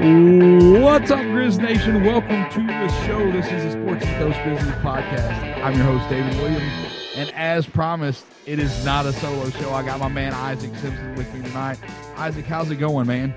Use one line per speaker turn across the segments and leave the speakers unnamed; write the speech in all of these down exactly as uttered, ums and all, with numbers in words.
What's up, Grizz Nation? Welcome to the show. This is the Sports Ethos Business Podcast. I'm your host, David Williams, and as promised, it is not a solo show. I got my man Isaac Simpson with me tonight. Isaac, how's it going, man?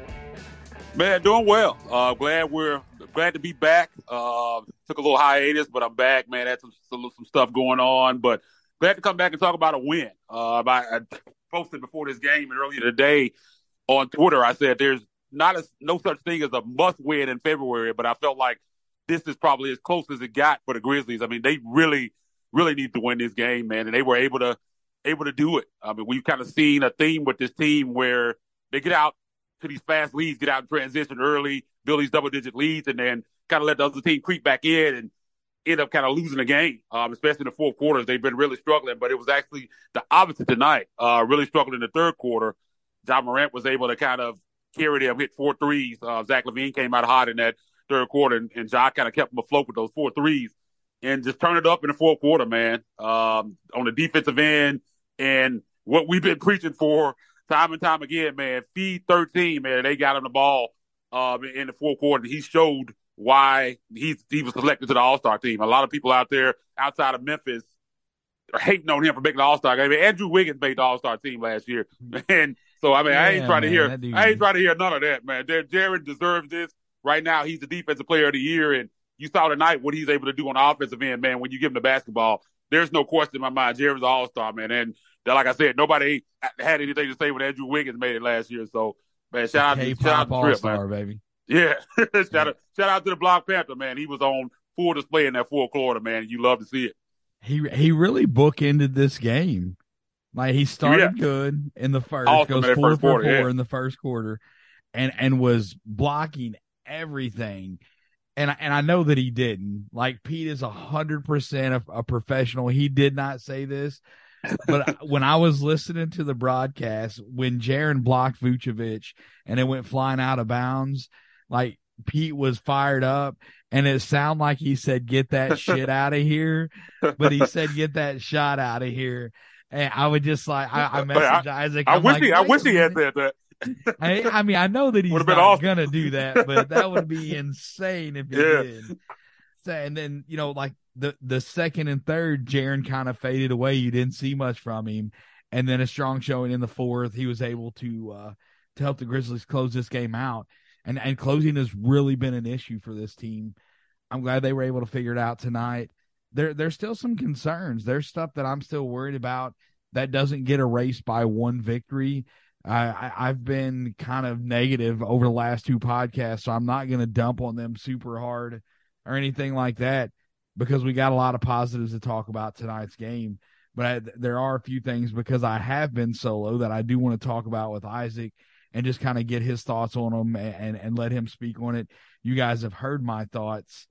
Man, doing well. Uh, glad we're glad to be back. Uh, took a little hiatus, but I'm back, man. Had some some, some stuff going on, but glad to come back and talk about a win. Uh, I, I posted before this game and earlier today on Twitter. I said there's not a, no such thing as a must win in February, but I felt like this is probably as close as it got for the Grizzlies. I mean, they really, really need to win this game, man, and they were able to able to do it. I mean, we've kind of seen a theme with this team where they get out to these fast leads, get out in transition early, build these double-digit leads, and then kind of let the other team creep back in and end up kind of losing the game, um, especially in the fourth quarters. They've been really struggling, but it was actually the opposite tonight, uh, really struggling in the third quarter. Ja Morant was able to kind of carry them, hit four threes. Uh, Zach LaVine came out hot in that third quarter, and, and Ja kind of kept them afloat with those four threes and just turned it up in the fourth quarter, man, um, on the defensive end. And what we've been preaching for time and time again, man, feed thirteen, man. They got him the ball um, in the fourth quarter. He showed why he's, he was selected to the All-Star team. A lot of people out there outside of Memphis are hating on him for making the All-Star game. I mean, Andrew Wiggins made the All-Star team last year. And so, I mean, yeah, I ain't trying man, to hear I ain't trying to hear none of that, man. Jaren deserves this. Right now, he's the defensive player of the year. And you saw tonight what he's able to do on the offensive end, man, when you give him the basketball. There's no question in my mind. Jaren's an All-Star, man. And like I said, nobody had anything to say when Andrew Wiggins made it last year. So, man, shout out to shout out to Trip, man.
Baby.
Yeah. shout out shout out to the Black Panther, man. He was on full display in that fourth quarter, man. You love to see it.
He he really bookended this game. Like he started yeah. good in the first,
awesome
goes four
for
four
yeah.
in the first quarter, and and was blocking everything. And and I know that he didn't. Like Pete is a hundred percent a professional. He did not say this. But when I was listening to the broadcast, when Jaren blocked Vucevic and it went flying out of bounds, like Pete was fired up, and it sounded like he said, "Get that shit out of here," but he said, "Get that shot out of here." And I would just like I, I messaged
I,
Isaac.
I
I'm
wish
like,
he, I wish he had said that.
I, I mean, I know that he's not
awesome.
gonna do that, but that would be insane if he
yeah.
did. So, and then you know, like. The the second and third, Jaren kind of faded away. You didn't see much from him, and then a strong showing in the fourth. He was able to uh, to help the Grizzlies close this game out, and and closing has really been an issue for this team. I'm glad they were able to figure it out tonight. There there's still some concerns. There's stuff that I'm still worried about that doesn't get erased by one victory. I, I've been kind of negative over the last two podcasts, so I'm not going to dump on them super hard or anything like that, because we got a lot of positives to talk about tonight's game. But I, there are a few things, because I have been solo, that I do want to talk about with Isaac and just kind of get his thoughts on them and, and, and let him speak on it. You guys have heard my thoughts.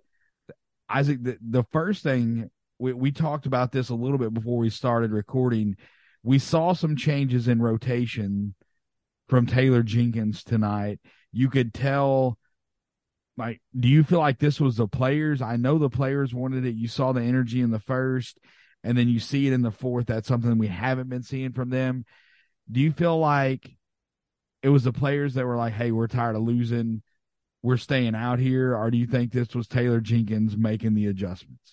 Isaac, the, the first thing, we, we talked about this a little bit before we started recording. We saw some changes in rotation from Taylor Jenkins tonight. You could tell. Like, do you feel like this was the players? I know the players wanted it. You saw the energy in the first, and then you see it in the fourth. That's something we haven't been seeing from them. Do you feel like it was the players that were like, hey, we're tired of losing, we're staying out here? Or do you think this was Taylor Jenkins making the adjustments?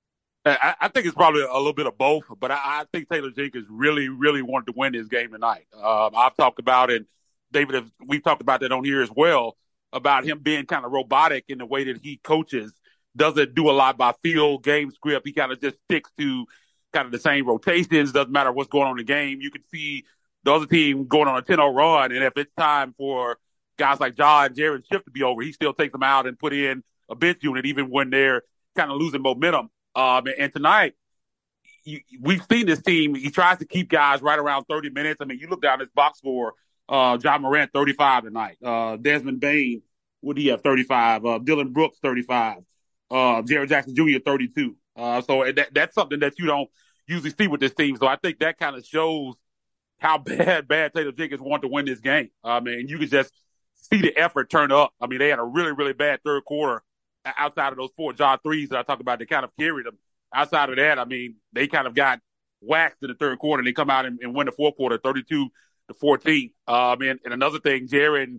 I, I think it's probably a little bit of both, but I, I think Taylor Jenkins really, really wanted to win this game tonight. Um, I've talked about it. David, we've talked about that on here as well, about him being kind of robotic in the way that he coaches, doesn't do a lot by feel, game script. He kind of just sticks to kind of the same rotations, doesn't matter what's going on in the game. You can see the other team going on a ten oh run, and if it's time for guys like Ja and Jaren's shift to be over, he still takes them out and put in a bench unit even when they're kind of losing momentum. Um, and tonight, you, we've seen this team, he tries to keep guys right around thirty minutes. I mean, you look down this box score, Uh, Ja Morant, thirty-five tonight. Uh, Desmond Bane, what do you have, thirty-five? Uh, Dylan Brooks, thirty-five. Uh, Jaren Jackson Junior, thirty-two. Uh, so that, that's something that you don't usually see with this team. So I think that kind of shows how bad, bad Taylor Jenkins wanted to win this game. I mean, you could just see the effort turn up. I mean, they had a really, really bad third quarter outside of those four Ja threes that I talked about that kind of carried them. Outside of that, I mean, they kind of got waxed in the third quarter, and they come out and, and win the fourth quarter, thirty-two to fourteen. Um, and, and another thing, Jaren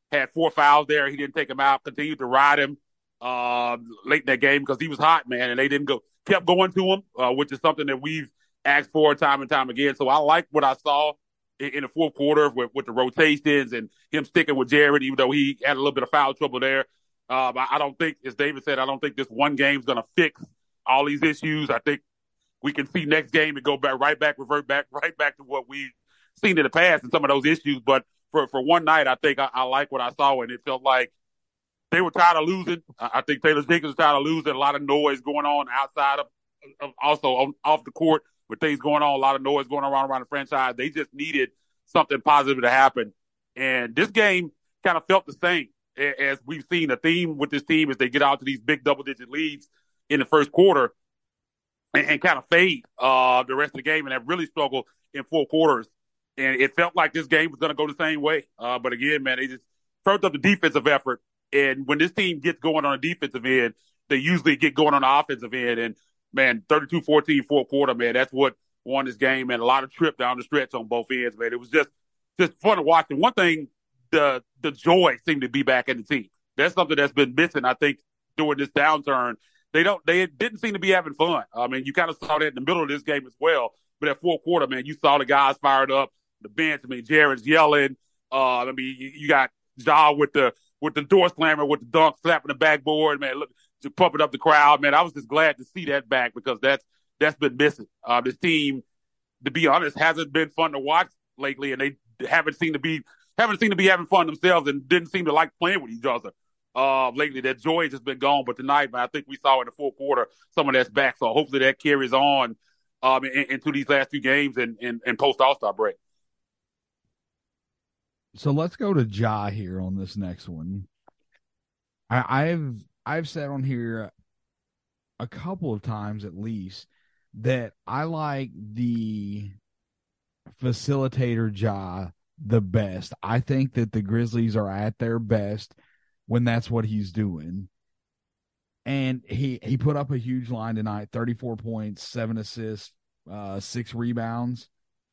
had four fouls there. He didn't take him out, continued to ride him uh, late in that game because he was hot, man, and they didn't go, kept going to him, uh, which is something that we've asked for time and time again. So I like what I saw in, in the fourth quarter with, with the rotations and him sticking with Jared, even though he had a little bit of foul trouble there. Um, I, I don't think, as David said, I don't think this one game is going to fix all these issues. I think we can see next game and go back, right back, revert back, right back to what we've seen in the past and some of those issues. But for, for one night, I think I, I like what I saw, and it felt like they were tired of losing. I, I think Taylor Jenkins was tired of losing. A lot of noise going on outside of, of also on, off the court with things going on, a lot of noise going around around the franchise. They just needed something positive to happen. And this game kind of felt the same as we've seen. The theme with this team is they get out to these big double-digit leads in the first quarter and, and kind of fade uh, the rest of the game, and have really struggled in four quarters. And it felt like this game was going to go the same way. Uh, but again, man, they just turned up the defensive effort. And when this team gets going on the defensive end, they usually get going on the offensive end. And, man, thirty-two fourteen, fourth quarter, man, that's what won this game, man. A lot of trip down the stretch on both ends, man. It was just just fun to watch. And one thing, the the joy seemed to be back in the team. That's something that's been missing, I think, during this downturn. They don't they didn't seem to be having fun. I mean, you kind of saw that in the middle of this game as well. But at fourth quarter, man, you saw the guys fired up, the bench. I mean, Jared's yelling. Uh, I mean, you, you got Ja with the with the door slammer, with the dunk, slapping the backboard, man, look, just pumping up the crowd, man. I was just glad to see that back because that's that's been missing. Uh, this team, to be honest, hasn't been fun to watch lately, and they haven't seemed to be haven't seemed to be having fun themselves, and didn't seem to like playing with each other. Uh, lately, that joy has just been gone. But tonight, man, I think we saw in the fourth quarter some of that's back. So hopefully that carries on um, in, into these last few games and, and, and post All-Star break.
So let's go to Ja here on this next one. I, I've I've said on here a couple of times at least that I like the facilitator Ja the best. I think that the Grizzlies are at their best when that's what he's doing. And he he put up a huge line tonight, thirty-four points, seven assists, uh, six rebounds.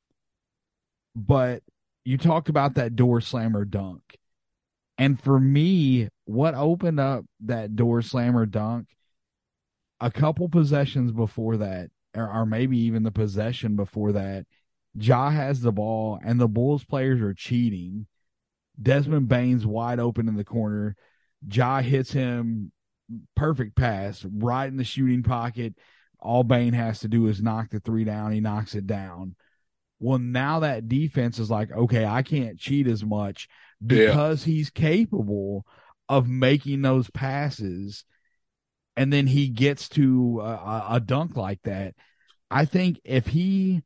But you talked about that door slammer dunk. And for me, what opened up that door slammer dunk, a couple possessions before that, or, or maybe even the possession before that, Ja has the ball and the Bulls players are cheating. Desmond Bane's wide open in the corner. Ja hits him, perfect pass, right in the shooting pocket. All Bane has to do is knock the three down. He knocks it down. Well, now that defense is like, okay, I can't cheat as much because yeah. he's capable of making those passes, and then he gets to a, a dunk like that. I think if he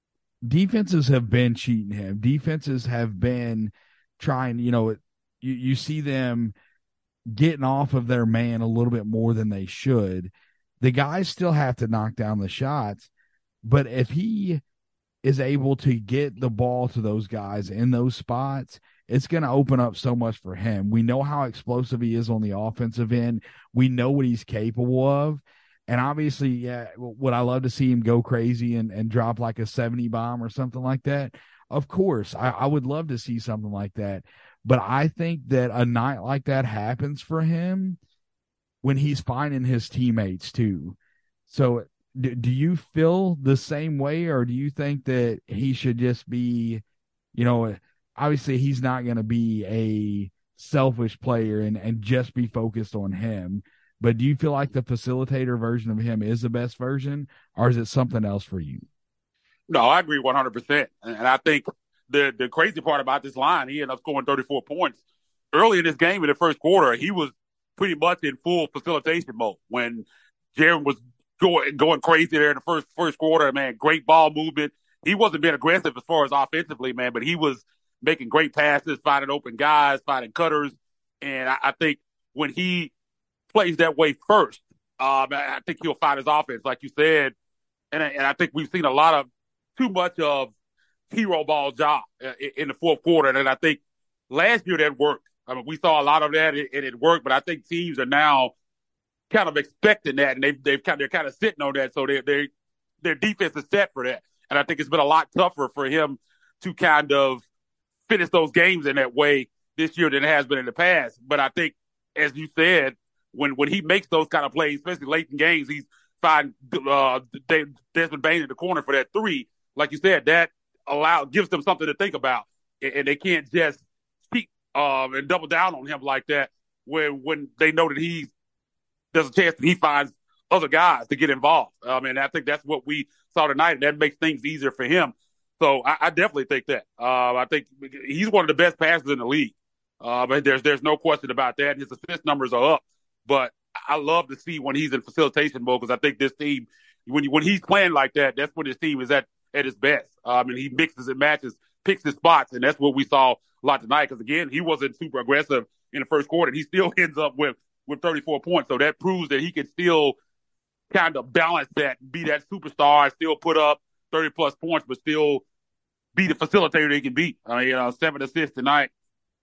– defenses have been cheating him. Defenses have been trying – you know, you, you see them getting off of their man a little bit more than they should. The guys still have to knock down the shots, but if he – is able to get the ball to those guys in those spots, it's going to open up so much for him. We know how explosive he is on the offensive end. We know what he's capable of. And obviously, yeah, would I love to see him go crazy and, and drop like a seventy bomb or something like that? Of course, I, I would love to see something like that. But I think that a night like that happens for him when he's finding his teammates too. So Do, do you feel the same way, or do you think that he should just be, you know, obviously he's not going to be a selfish player and, and just be focused on him, but do you feel like the facilitator version of him is the best version, or is it something else for you?
No, I agree one hundred percent. And I think the, the crazy part about this line, he ended up scoring thirty-four points. Early in this game in the first quarter, he was pretty much in full facilitation mode when Jared was Going, going crazy there in the first first quarter, man. Great ball movement. He wasn't being aggressive as far as offensively, man, but he was making great passes, finding open guys, finding cutters. And I, I think when he plays that way first, um, I think he'll find his offense, like you said. And, and I think we've seen a lot of too much of hero ball job in the fourth quarter. And I think last year that worked. I mean, we saw a lot of that and it worked, but I think teams are now kind of expecting that, and they've they've kind of, they're kind of sitting on that, so they they their defense is set for that. And I think it's been a lot tougher for him to kind of finish those games in that way this year than it has been in the past. But I think, as you said, when when he makes those kind of plays, especially late in games, he's finding uh, Desmond Bane in the corner for that three. Like you said, that allow gives them something to think about, and they can't just speak um, and double down on him like that. When when they know that he's there's a chance that he finds other guys to get involved. I mean, I think that's what we saw tonight, and that makes things easier for him. So I, I definitely think that. Uh, I think he's one of the best passers in the league. Uh, but there's there's no question about that. His assist numbers are up, but I love to see when he's in facilitation mode because I think this team, when when he's playing like that, that's when his team is at at his best. Uh, I mean, he mixes and matches, picks his spots, and that's what we saw a lot tonight. Because again, he wasn't super aggressive in the first quarter. And he still ends up with with thirty-four points, so that proves that he can still kind of balance that, be that superstar, still put up thirty plus points, but still be the facilitator he can be. I mean, you know, seven assists tonight.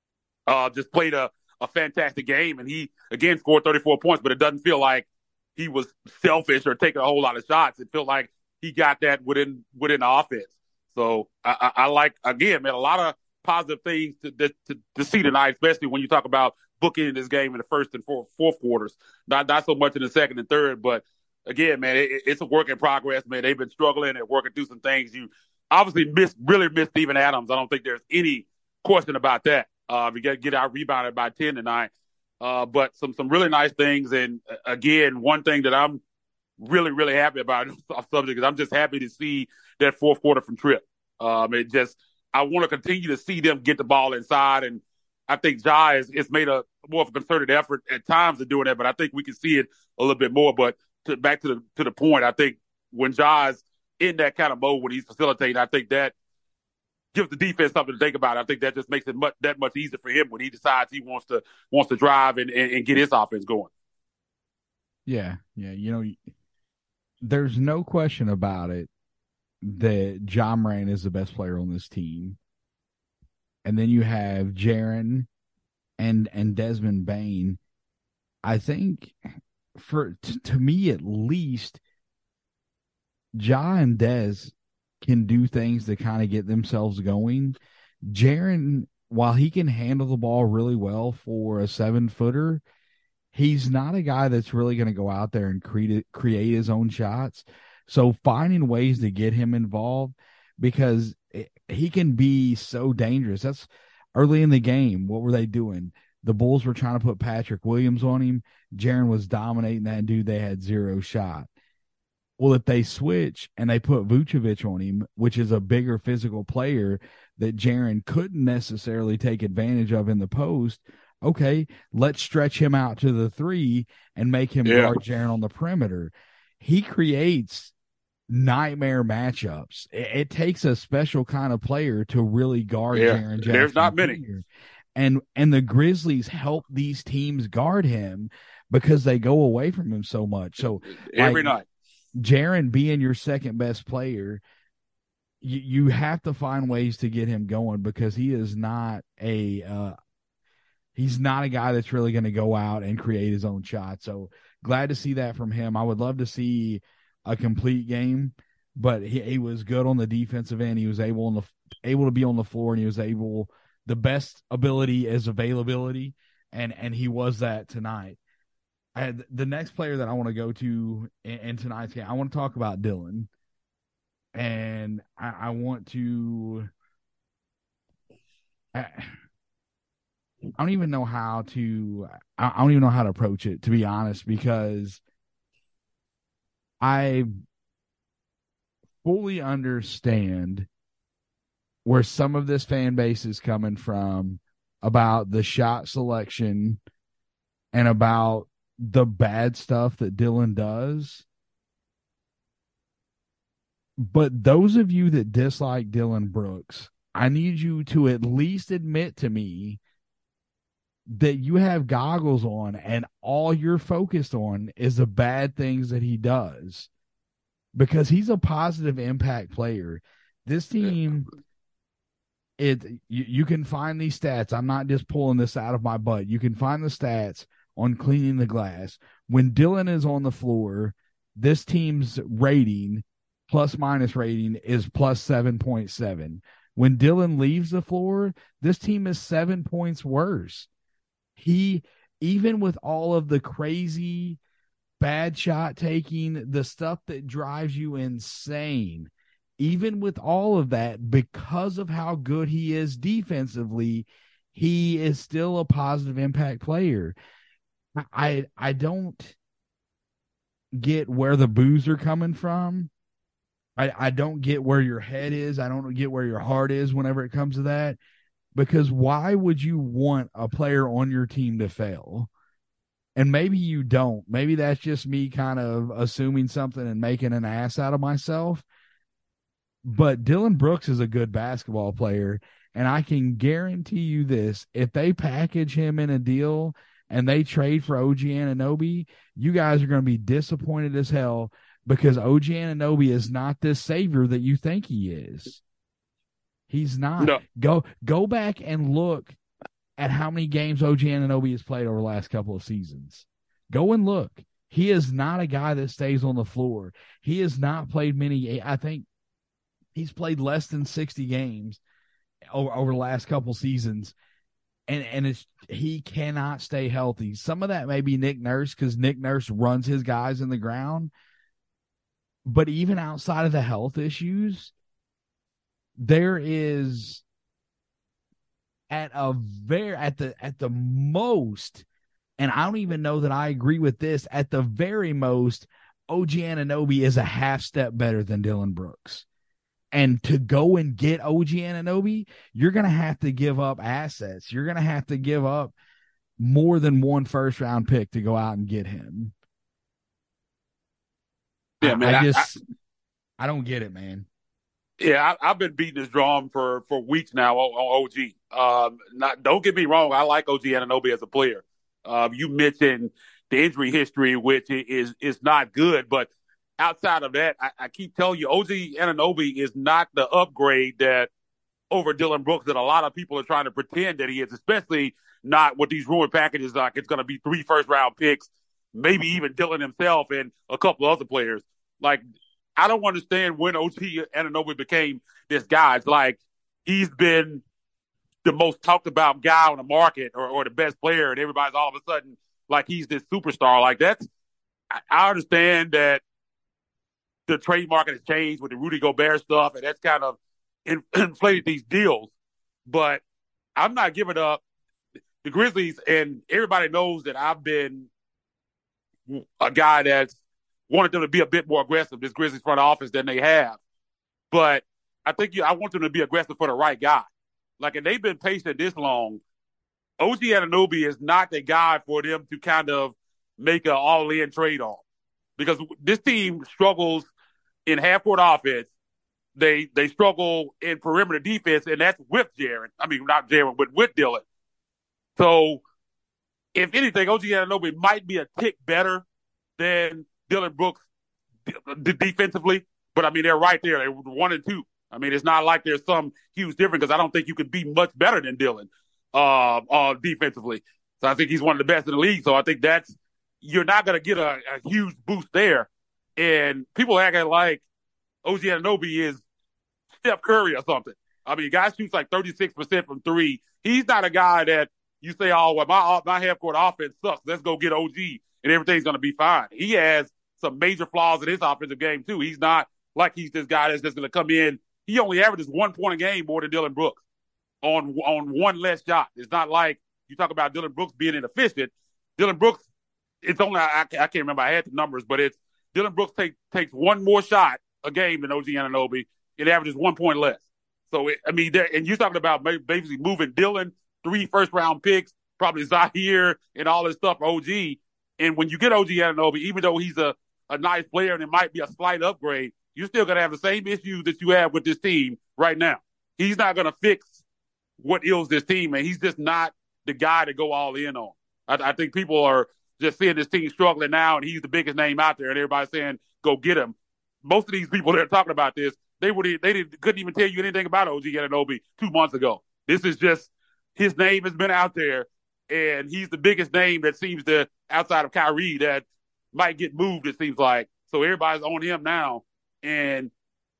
Uh, just played a, a fantastic game, and he again scored thirty-four points. But it doesn't feel like he was selfish or taking a whole lot of shots. It felt like he got that within within the offense. So I, I, I like again, man, a lot of positive things to, to to see tonight, especially when you talk about booking this game in the first and fourth, fourth quarters. Not not so much in the second and third, but again, man, it, it's a work in progress, man. They've been struggling and working through some things. You obviously miss, really miss Steven Adams. I don't think there's any question about that. Uh, we got to get out rebounded by ten tonight. Uh, but some some really nice things. And uh, again, one thing that I'm really, really happy about off subject is I'm just happy to see that fourth quarter from Tripp. Um, it just, I want to continue to see them get the ball inside. And I think Ja has, has made a more of a concerted effort at times of doing that, but I think we can see it a little bit more. But to, back to the to the point, I think when Ja's in that kind of mode when he's facilitating, I think that gives the defense something to think about. I think that just makes it much, that much easier for him when he decides he wants to wants to drive and, and, and get his offense going.
Yeah, yeah. You know, there's no question about it that Ja Morant is the best player on this team. And then you have Jaren and and Desmond Bane. I think for t- to me at least, Ja and Des can do things to kind of get themselves going. Jaren, while he can handle the ball really well for a seven footer, he's not a guy that's really going to go out there and create create his own shots. So finding ways to get him involved, because it, he can be so dangerous. That's early in the game. What were they doing? The Bulls were trying to put Patrick Williams on him. Jaren was dominating that dude. They had zero shot. Well, if they switch and they put Vucevic on him, which is a bigger physical player that Jaren couldn't necessarily take advantage of in the post, okay, let's stretch him out to the three and make him yeah. guard Jaren on the perimeter. He creates nightmare matchups. It, it takes a special kind of player to really guard
yeah.
Jaren Jackson.
There's not many.
And and the Grizzlies help these teams guard him because they go away from him so much. So
every
like,
night.
Jaren being your second best player, you, you have to find ways to get him going because he is not a uh, he's not a guy that's really going to go out and create his own shot. So glad to see that from him. I would love to see a complete game, but he, he was good on the defensive end. He was able on the able to be on the floor, and he was able the best ability is availability, and and he was that tonight. I, the next player that I want to go to in, in tonight's game, I want to talk about Dillon, and I, I want to. I, I don't even know how to. I, I don't even know how to approach it, to be honest, because I fully understand where some of this fan base is coming from about the shot selection and about the bad stuff that Dillon does. But those of you that dislike Dillon Brooks, I need you to at least admit to me that you have goggles on and all you're focused on is the bad things that he does, because he's a positive impact player. This team, it you, you can find these stats. I'm not just pulling this out of my butt. You can find the stats on cleaning the glass. When Dillon is on the floor, this team's rating, plus minus rating, is plus seven point seven. When Dillon leaves the floor, this team is seven points worse. He, even with all of the crazy bad shot taking, the stuff that drives you insane, even with all of that, because of how good he is defensively, he is still a positive impact player. I I don't get where the boos are coming from. I, I don't get where your head is. I don't get where your heart is whenever it comes to that. Because why would you want a player on your team to fail? And maybe you don't. Maybe that's just me kind of assuming something and making an ass out of myself. But Dillon Brooks is a good basketball player. And I can guarantee you this, if they package him in a deal and they trade for O G Anunoby, you guys are going to be disappointed as hell because O G Anunoby is not this savior that you think he is. He's not.
No.
Go go back and look at how many games O G Anunoby has played over the last couple of seasons. Go and look. He is not a guy that stays on the floor. He has not played many. I think he's played less than sixty games over, over the last couple seasons. And and it's he cannot stay healthy. Some of that may be Nick Nurse because Nick Nurse runs his guys in the ground. But even outside of the health issues, there is at a very at the at the most, and I don't even know that I agree with this, at the very most, O G Anunoby is a half step better than Dillon Brooks. And to go and get O G Anunoby, you're going to have to give up assets. You're going to have to give up more than one first round pick to go out and get him.
Yeah,
I,
man.
I
I
just, I, I don't get it, man.
Yeah, I, I've been beating this drum for, for weeks now on, on O G. Um, not, don't get me wrong. I like O G Anunoby as a player. Um, you mentioned the injury history, which is is not good, but outside of that, I, I keep telling you, O G Anunoby is not the upgrade that over Dillon Brooks that a lot of people are trying to pretend that he is, especially not with these ruined packages. Like it's going to be three first round picks, maybe even Dillon himself and a couple other players. Like, I don't understand when O G Anunoby became this guy. It's like he's been the most talked about guy on the market or, or the best player, and everybody's all of a sudden like he's this superstar. Like that's, I, I understand that the trade market has changed with the Rudy Gobert stuff, and that's kind of in, inflated these deals. But I'm not giving up the Grizzlies, and everybody knows that I've been a guy that's wanted them to be a bit more aggressive, this Grizzlies front office, than they have. But I think you, I want them to be aggressive for the right guy. Like, if they've been patient this long, O G Anunoby is not the guy for them to kind of make an all-in trade on. Because this team struggles in half-court offense. They they struggle in perimeter defense, and that's with Jaren. I mean, not Jaren, but with Dillon. So, if anything, O G Anunoby might be a tick better than Dillon Brooks d- defensively. But, I mean, they're right there. They're one and two. I mean, it's not like there's some huge difference because I don't think you could be much better than Dillon uh, uh, defensively. So I think he's one of the best in the league. So I think that's you're not going to get a, a huge boost there. And people acting like O G Anunoby is Steph Curry or something. I mean, guy shoots like thirty-six percent from three. He's not a guy that you say, oh, well, my, my half-court offense sucks. Let's go get O G and everything's going to be fine. He has some major flaws in his offensive game, too. He's not like he's this guy that's just going to come in. He only averages one point a game more than Dillon Brooks on on one less shot. It's not like you talk about Dillon Brooks being inefficient. Dillon Brooks, it's only, I, I can't remember, I had the numbers, but it's Dillon Brooks take, takes one more shot a game than O G Anunoby. It averages one point less. So, it, I mean, and you're talking about basically moving Dillon, three first-round picks, probably Zaire and all this stuff for O G. And when you get O G Anunoby, even though he's a, a nice player and it might be a slight upgrade, you're still going to have the same issues that you have with this team right now. He's not going to fix what ails this team, and he's just not the guy to go all in on. I, I think people are just seeing this team struggling now, and he's the biggest name out there, and everybody's saying, go get him. Most of these people that are talking about this, they would they didn't, couldn't even tell you anything about O G Anunoby two months ago. This is just his name has been out there, and he's the biggest name that seems to, outside of Kyrie, that might get moved, it seems like. So everybody's on him now. And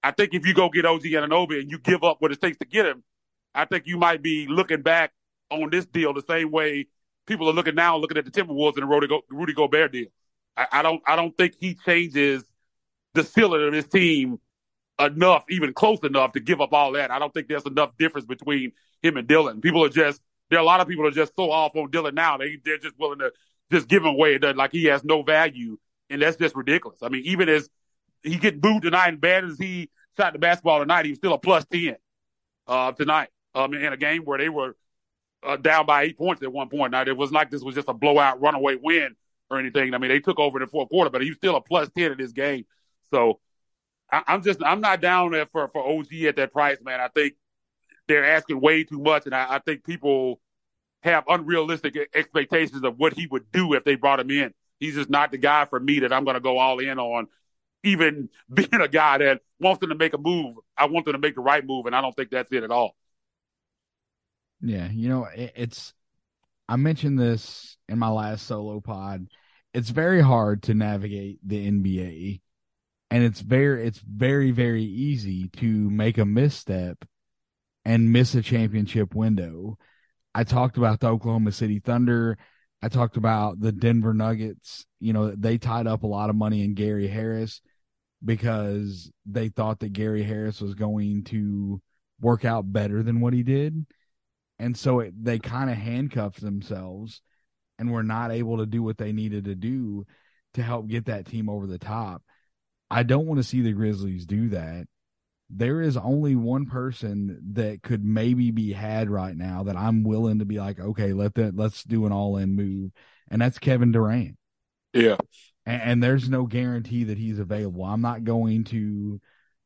I think if you go get O G Anunoby and you give up what it takes to get him, I think you might be looking back on this deal the same way people are looking now, looking at the Timberwolves and the Rudy, Go- Rudy Gobert deal. I, I don't, I don't think he changes the ceiling of his team enough, even close enough to give up all that. I don't think there's enough difference between him and Dillon. People are just, there are a lot of people are just so off on Dillon now. They, they're just willing to just give him away. Like he has no value. And that's just ridiculous. I mean, even as he get booed tonight, and bad as he shot the basketball tonight, he was still a plus ten uh, tonight um, in a game where they were uh, down by eight points at one point. Now, it wasn't like this was just a blowout runaway win or anything. I mean, they took over in the fourth quarter, but he was still a plus ten in this game. So I, I'm just, I'm not down there for, for O G at that price, man. I think they're asking way too much, and I, I think people have unrealistic expectations of what he would do if they brought him in. He's just not the guy for me that I'm going to go all in on. Even being a guy that wants them to make a move, I want them to make the right move, and I don't think that's it at all.
Yeah, you know, it, it's I mentioned this in my last solo pod. It's very hard to navigate the N B A, and it's very it's very very easy to make a misstep and miss a championship window. I talked about the Oklahoma City Thunder. I talked about the Denver Nuggets. You know, they tied up a lot of money in Gary Harris because they thought that Gary Harris was going to work out better than what he did. And so it, they kind of handcuffed themselves and were not able to do what they needed to do to help get that team over the top. I don't want to see the Grizzlies do that. There is only one person that could maybe be had right now that I'm willing to be like, okay, let that, let's do an all-in move. And that's Kevin Durant.
Yeah.
And, and there's no guarantee that he's available. I'm not going to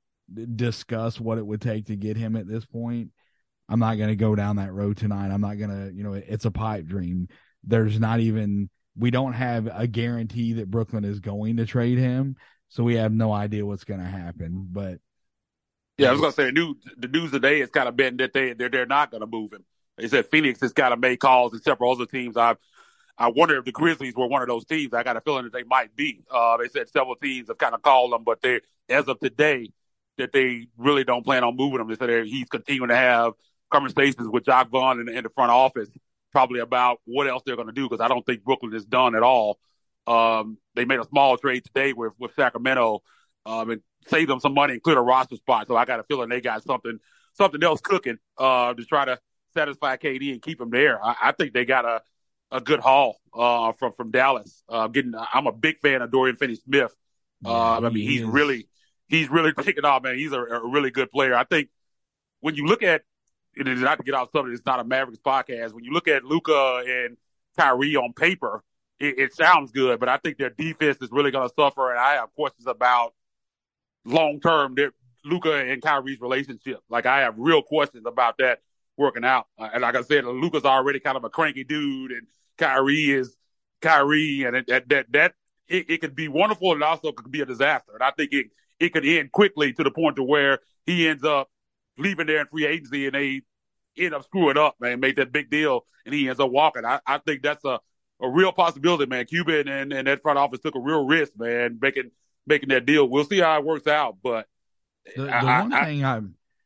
discuss what it would take to get him at this point. I'm not going to go down that road tonight. I'm not going to, you know, it's a pipe dream. There's not even, we don't have a guarantee that Brooklyn is going to trade him. So we have no idea what's going to happen. But
yeah, I was going to say the news, the news today has kind of been that they, they're, they're not going to move him. They said Phoenix has kind of made calls and several other teams. I I wonder if the Grizzlies were one of those teams. I got a feeling that they might be. Uh, they said several teams have kind of called them, but they, as of today, that they really don't plan on moving him. They said he's continuing to have conversations with Jacques Vaughn in, in the front office, probably about what else they're going to do, because I don't think Brooklyn is done at all. Um, they made a small trade today with, with Sacramento um, and saved them some money and cleared a roster spot. So I got a feeling they got something something else cooking uh, to try to satisfy K D and keep him there. I, I think they got a, a good haul uh, from from Dallas. Uh, getting, I'm a big fan of Dorian Finney-Smith. Uh, yeah, I mean, he's is. really he's really taking off, man. He's a, a really good player. I think when you look at it is not to get off something. It's not a Mavericks podcast. When you look at Luka and Kyrie on paper, it, it sounds good, but I think their defense is really going to suffer. And I have questions about long term Luka and Kyrie's relationship. Like I have real questions about that working out. Uh, and like I said, Luka's already kind of a cranky dude, and Kyrie is Kyrie, and it, that that that it, it could be wonderful, and also could be a disaster. And I think it it could end quickly to the point to where he ends up leaving there in free agency and they end up screwing up, man, make that big deal, and he ends up walking. I, I think that's a, a real possibility, man. Cuban and, and that front office took a real risk, man, making making that deal. We'll see how it works out, but
the, the
I,
one
I,
thing I,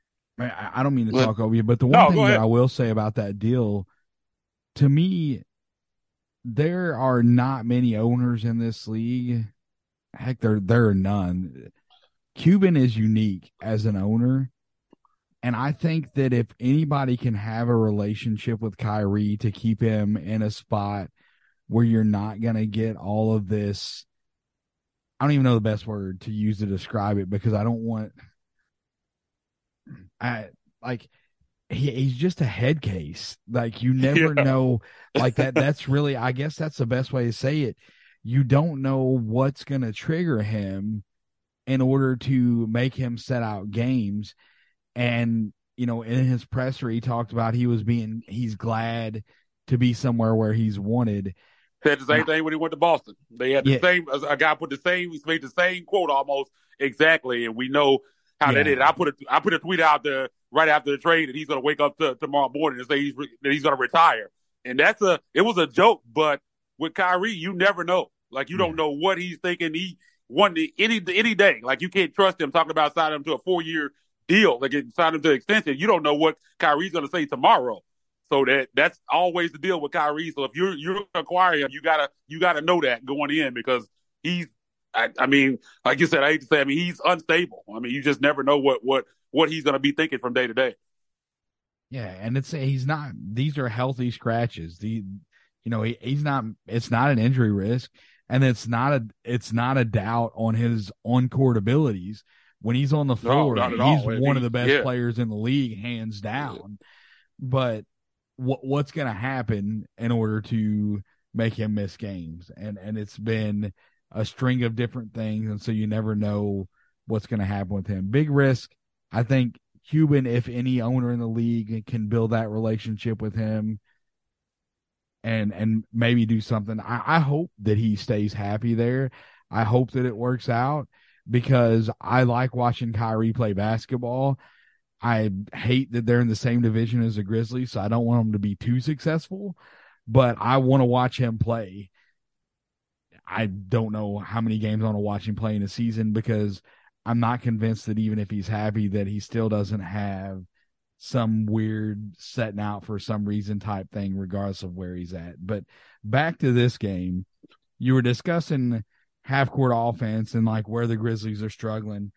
I I don't mean to
let,
talk over you, but the one
no,
thing that I will say about that deal, to me, there are not many owners in this league. Heck, there there are none. Cuban is unique as an owner. And I think that if anybody can have a relationship with Kyrie to keep him in a spot where you're not going to get all of this, I don't even know the best word to use to describe it, because I don't want, I like, he, he's just a head case. Like you never yeah. know, like that. That's really, I guess that's the best way to say it. You don't know what's going to trigger him in order to make him set out games. And, you know, in his presser, he talked about he was being, he's glad to be somewhere where he's wanted.
Said the same uh, thing when he went to Boston. They had the yeah. same, a guy put the same, he made the same quote almost exactly. And we know how yeah. that is. I put a, I put a tweet out there right after the trade that he's going to wake up to, tomorrow morning and say he's, that he's going to retire. And that's a, it was a joke, but with Kyrie, you never know. Like, you yeah. don't know what he's thinking. He, one any any day. Like you can't trust him talking about signing him to a four year deal, like signing him to an extension. You don't know what Kyrie's going to say tomorrow. So that that's always the deal with Kyrie. So if you're you're acquiring him, you gotta you gotta know that going in because he's. I, I mean, like you said, I hate to say, I mean, he's unstable. I mean, you just never know what what what he's going to be thinking from day to day.
Yeah, and it's he's not. These are healthy scratches. The you know he, he's not. It's not an injury risk, and it's not a it's not a doubt on his on court abilities. When he's on the floor,
no, he's
all. one
he,
of the best
yeah.
players in the league, hands down. Yeah. But what what's going to happen in order to make him miss games? And and it's been a string of different things, and so you never know what's going to happen with him. Big risk. I think Cuban, if any owner in the league can build that relationship with him and and maybe do something. I, I hope that he stays happy there. I hope that it works out because I like watching Kyrie play basketball. I hate that they're in the same division as the Grizzlies, so I don't want them to be too successful, but I want to watch him play. I don't know how many games I want to watch him play in a season because I'm not convinced that even if he's happy that he still doesn't have some weird setting out for some reason type thing, regardless of where he's at. But back to this game, you were discussing half court offense and like where the Grizzlies are struggling.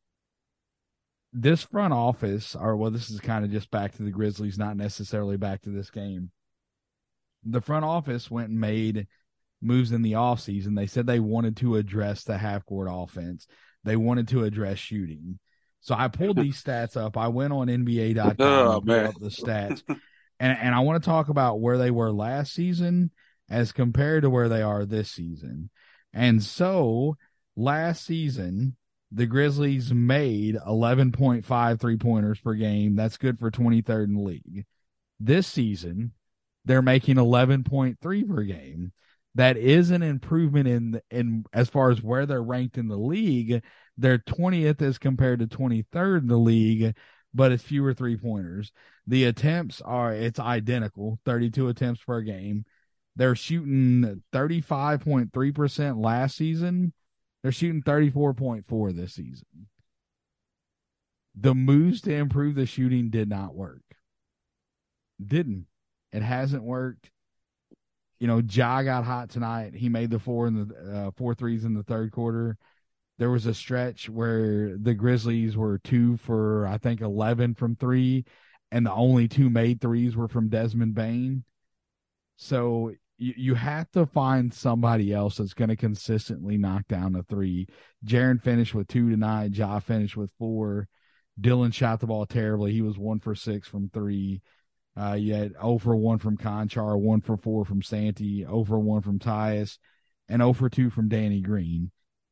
This front office, or well, this is kind of just back to the Grizzlies, not necessarily back to this game. The front office went and made moves in the offseason. They said they wanted to address the half court offense. They wanted to address shooting. So I pulled these stats up. I went on N B A dot com
oh,
and pulled up the stats. and, and I want to talk about where they were last season as compared to where they are this season. And so last season, the Grizzlies made eleven point five three-pointers per game. That's good for twenty-third in the league. This season, they're making eleven point three per game. That is an improvement in in as far as where they're ranked in the league. They're twentieth as compared to twenty-third in the league, but it's fewer three-pointers. The attempts are, it's identical, thirty-two attempts per game. They're shooting thirty-five point three percent last season. They're shooting thirty-four point four this season. The moves to improve the shooting did not work. Didn't. It hasn't worked. You know, Ja got hot tonight. He made the four in the uh, four threes in the third quarter. There was a stretch where the Grizzlies were two for, I think, eleven from three, and the only two made threes were from Desmond Bane. So you, you have to find somebody else that's going to consistently knock down a three. Jaren finished with two tonight. Ja finished with four. Dylan shot the ball terribly. He was one for six from three. Uh, you had zero for one from Conchar, one for four from Santee, zero for one from Tyus, and zero for two from Danny Green.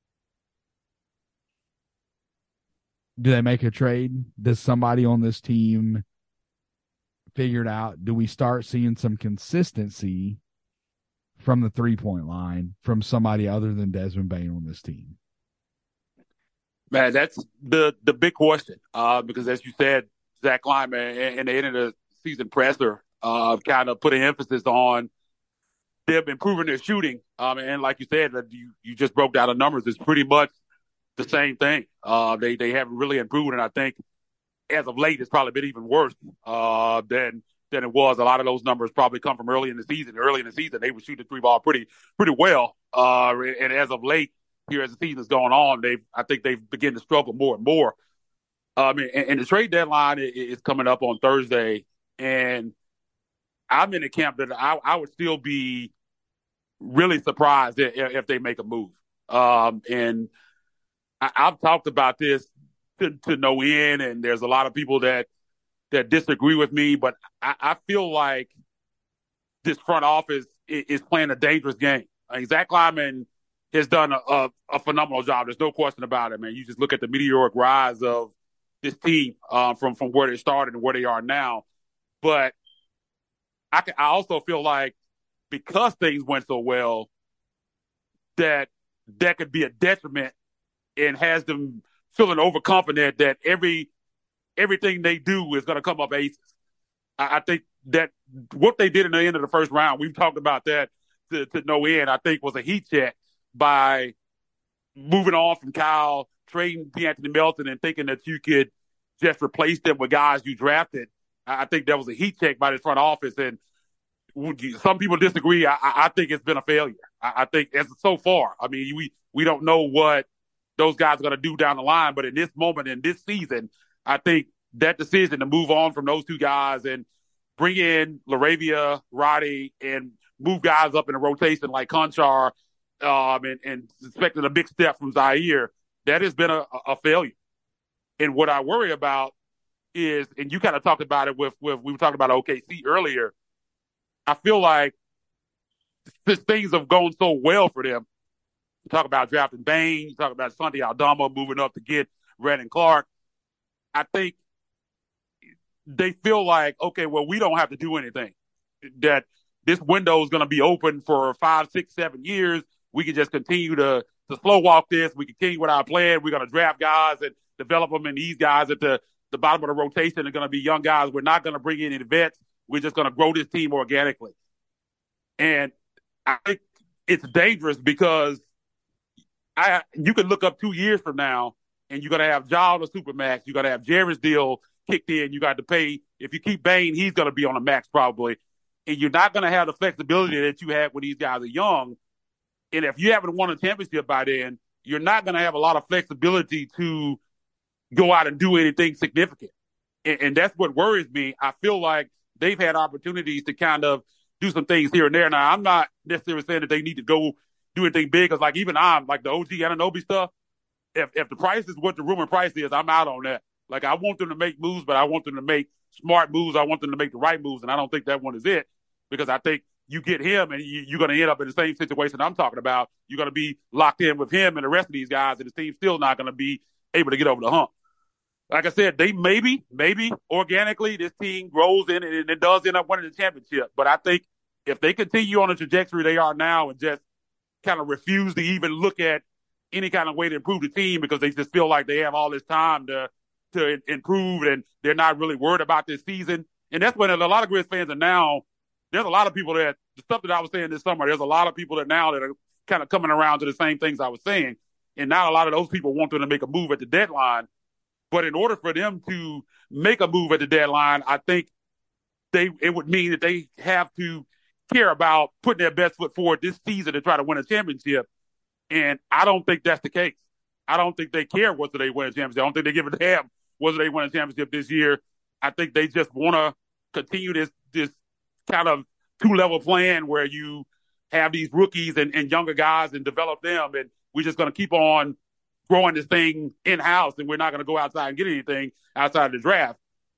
Do they make a trade? Does somebody on this team figure it out? Do we start seeing some consistency from the three-point line from somebody other than Desmond Bane on this team?
Man, that's the the big question. Uh, because as you said, Zach Kleiman in the end of the season presser uh, kind of put an emphasis on them improving their shooting. Um, and like you said, you, you just broke down the numbers. It's pretty much the same thing. Uh, they, they haven't really improved. And I think as of late, it's probably been even worse uh, than than it was. A lot of those numbers probably come from early in the season. Early in the season, they were shooting the three ball pretty pretty well. Uh, and as of late, here as the season's going on, they've I think they've begun to struggle more and more. Um, and, and the trade deadline is coming up on Thursday. And I'm in the camp that I, I would still be really surprised if, if they make a move. Um, and I, I've talked about this to, to no end, and there's a lot of people that that disagree with me, but I, I feel like this front office is, is playing a dangerous game. I mean, Zach Kleiman has done a, a, a phenomenal job. There's no question about it, man. You just look at the meteoric rise of this team uh, from, from where they started and where they are now. But I, can, I also feel like because things went so well, that that could be a detriment and has them feeling overconfident that every everything they do is going to come up aces. I, I think that what they did in the end of the first round, we've talked about that to, to no end, I think was a heat check by moving on from Kyle, trading DeAnthony Melton, and thinking that you could just replace them with guys you drafted. I think that was a heat check by the front office, and some people disagree. I, I think it's been a failure. I, I think as so far. I mean, we we don't know what those guys are going to do down the line, but in this moment, in this season, I think that decision to move on from those two guys and bring in LaRavia, Roddy, and move guys up in the rotation like Conchar, um, and, and expecting a big step from Zaire, that has been a, a failure. And what I worry about is, and you kind of talked about it with, with we were talking about O K C earlier, I feel like since things have gone so well for them, you talk about drafting Bane, you talk about Sunday Aldama moving up to get Brandon Clarke, I think they feel like, okay, well, we don't have to do anything. That this window is going to be open for five, six, seven years. We can just continue to, to slow walk this. We continue with our plan. We're going to draft guys and develop them. And these guys at the, the bottom of the rotation are going to be young guys. We're not going to bring in any vets. We're just going to grow this team organically. And I think it's dangerous because I you can look up two years from now and you're going to have Ja on the Supermax. You're going to have Jared's deal kicked in. You got to pay. If you keep Bane, he's going to be on a max probably. And you're not going to have the flexibility that you had when these guys are young. And if you haven't won a championship by then, you're not going to have a lot of flexibility to go out and do anything significant. And, and that's what worries me. I feel like they've had opportunities to kind of do some things here and there. Now, I'm not necessarily saying that they need to go do anything big, because like even I'm, like the O G Anunoby stuff, if if the price is what the rumor price is, I'm out on that. Like I want them to make moves, but I want them to make smart moves. I want them to make the right moves, and I don't think that one is it, because I think you get him and you, you're going to end up in the same situation I'm talking about. You're going to be locked in with him and the rest of these guys, and the team's still not going to be able to get over the hump. Like I said, they maybe, maybe organically this team grows in and it does end up winning the championship. But I think if they continue on the trajectory they are now and just kind of refuse to even look at any kind of way to improve the team because they just feel like they have all this time to to improve and they're not really worried about this season. And that's when a lot of Grizz fans are now, there's a lot of people that, the stuff that I was saying this summer, there's a lot of people that now that are kind of coming around to the same things I was saying. And now a lot of those people want them to make a move at the deadline. But in order for them to make a move at the deadline, I think they it would mean that they have to care about putting their best foot forward this season to try to win a championship. And I don't think that's the case. I don't think they care whether they win a championship. I don't think they give a damn whether they win a championship this year. I think they just want to continue this this kind of two-level plan where you have these rookies and, and younger guys and develop them. And we're just going to keep on growing this thing in-house, and we're not going to go outside and get anything outside of the draft.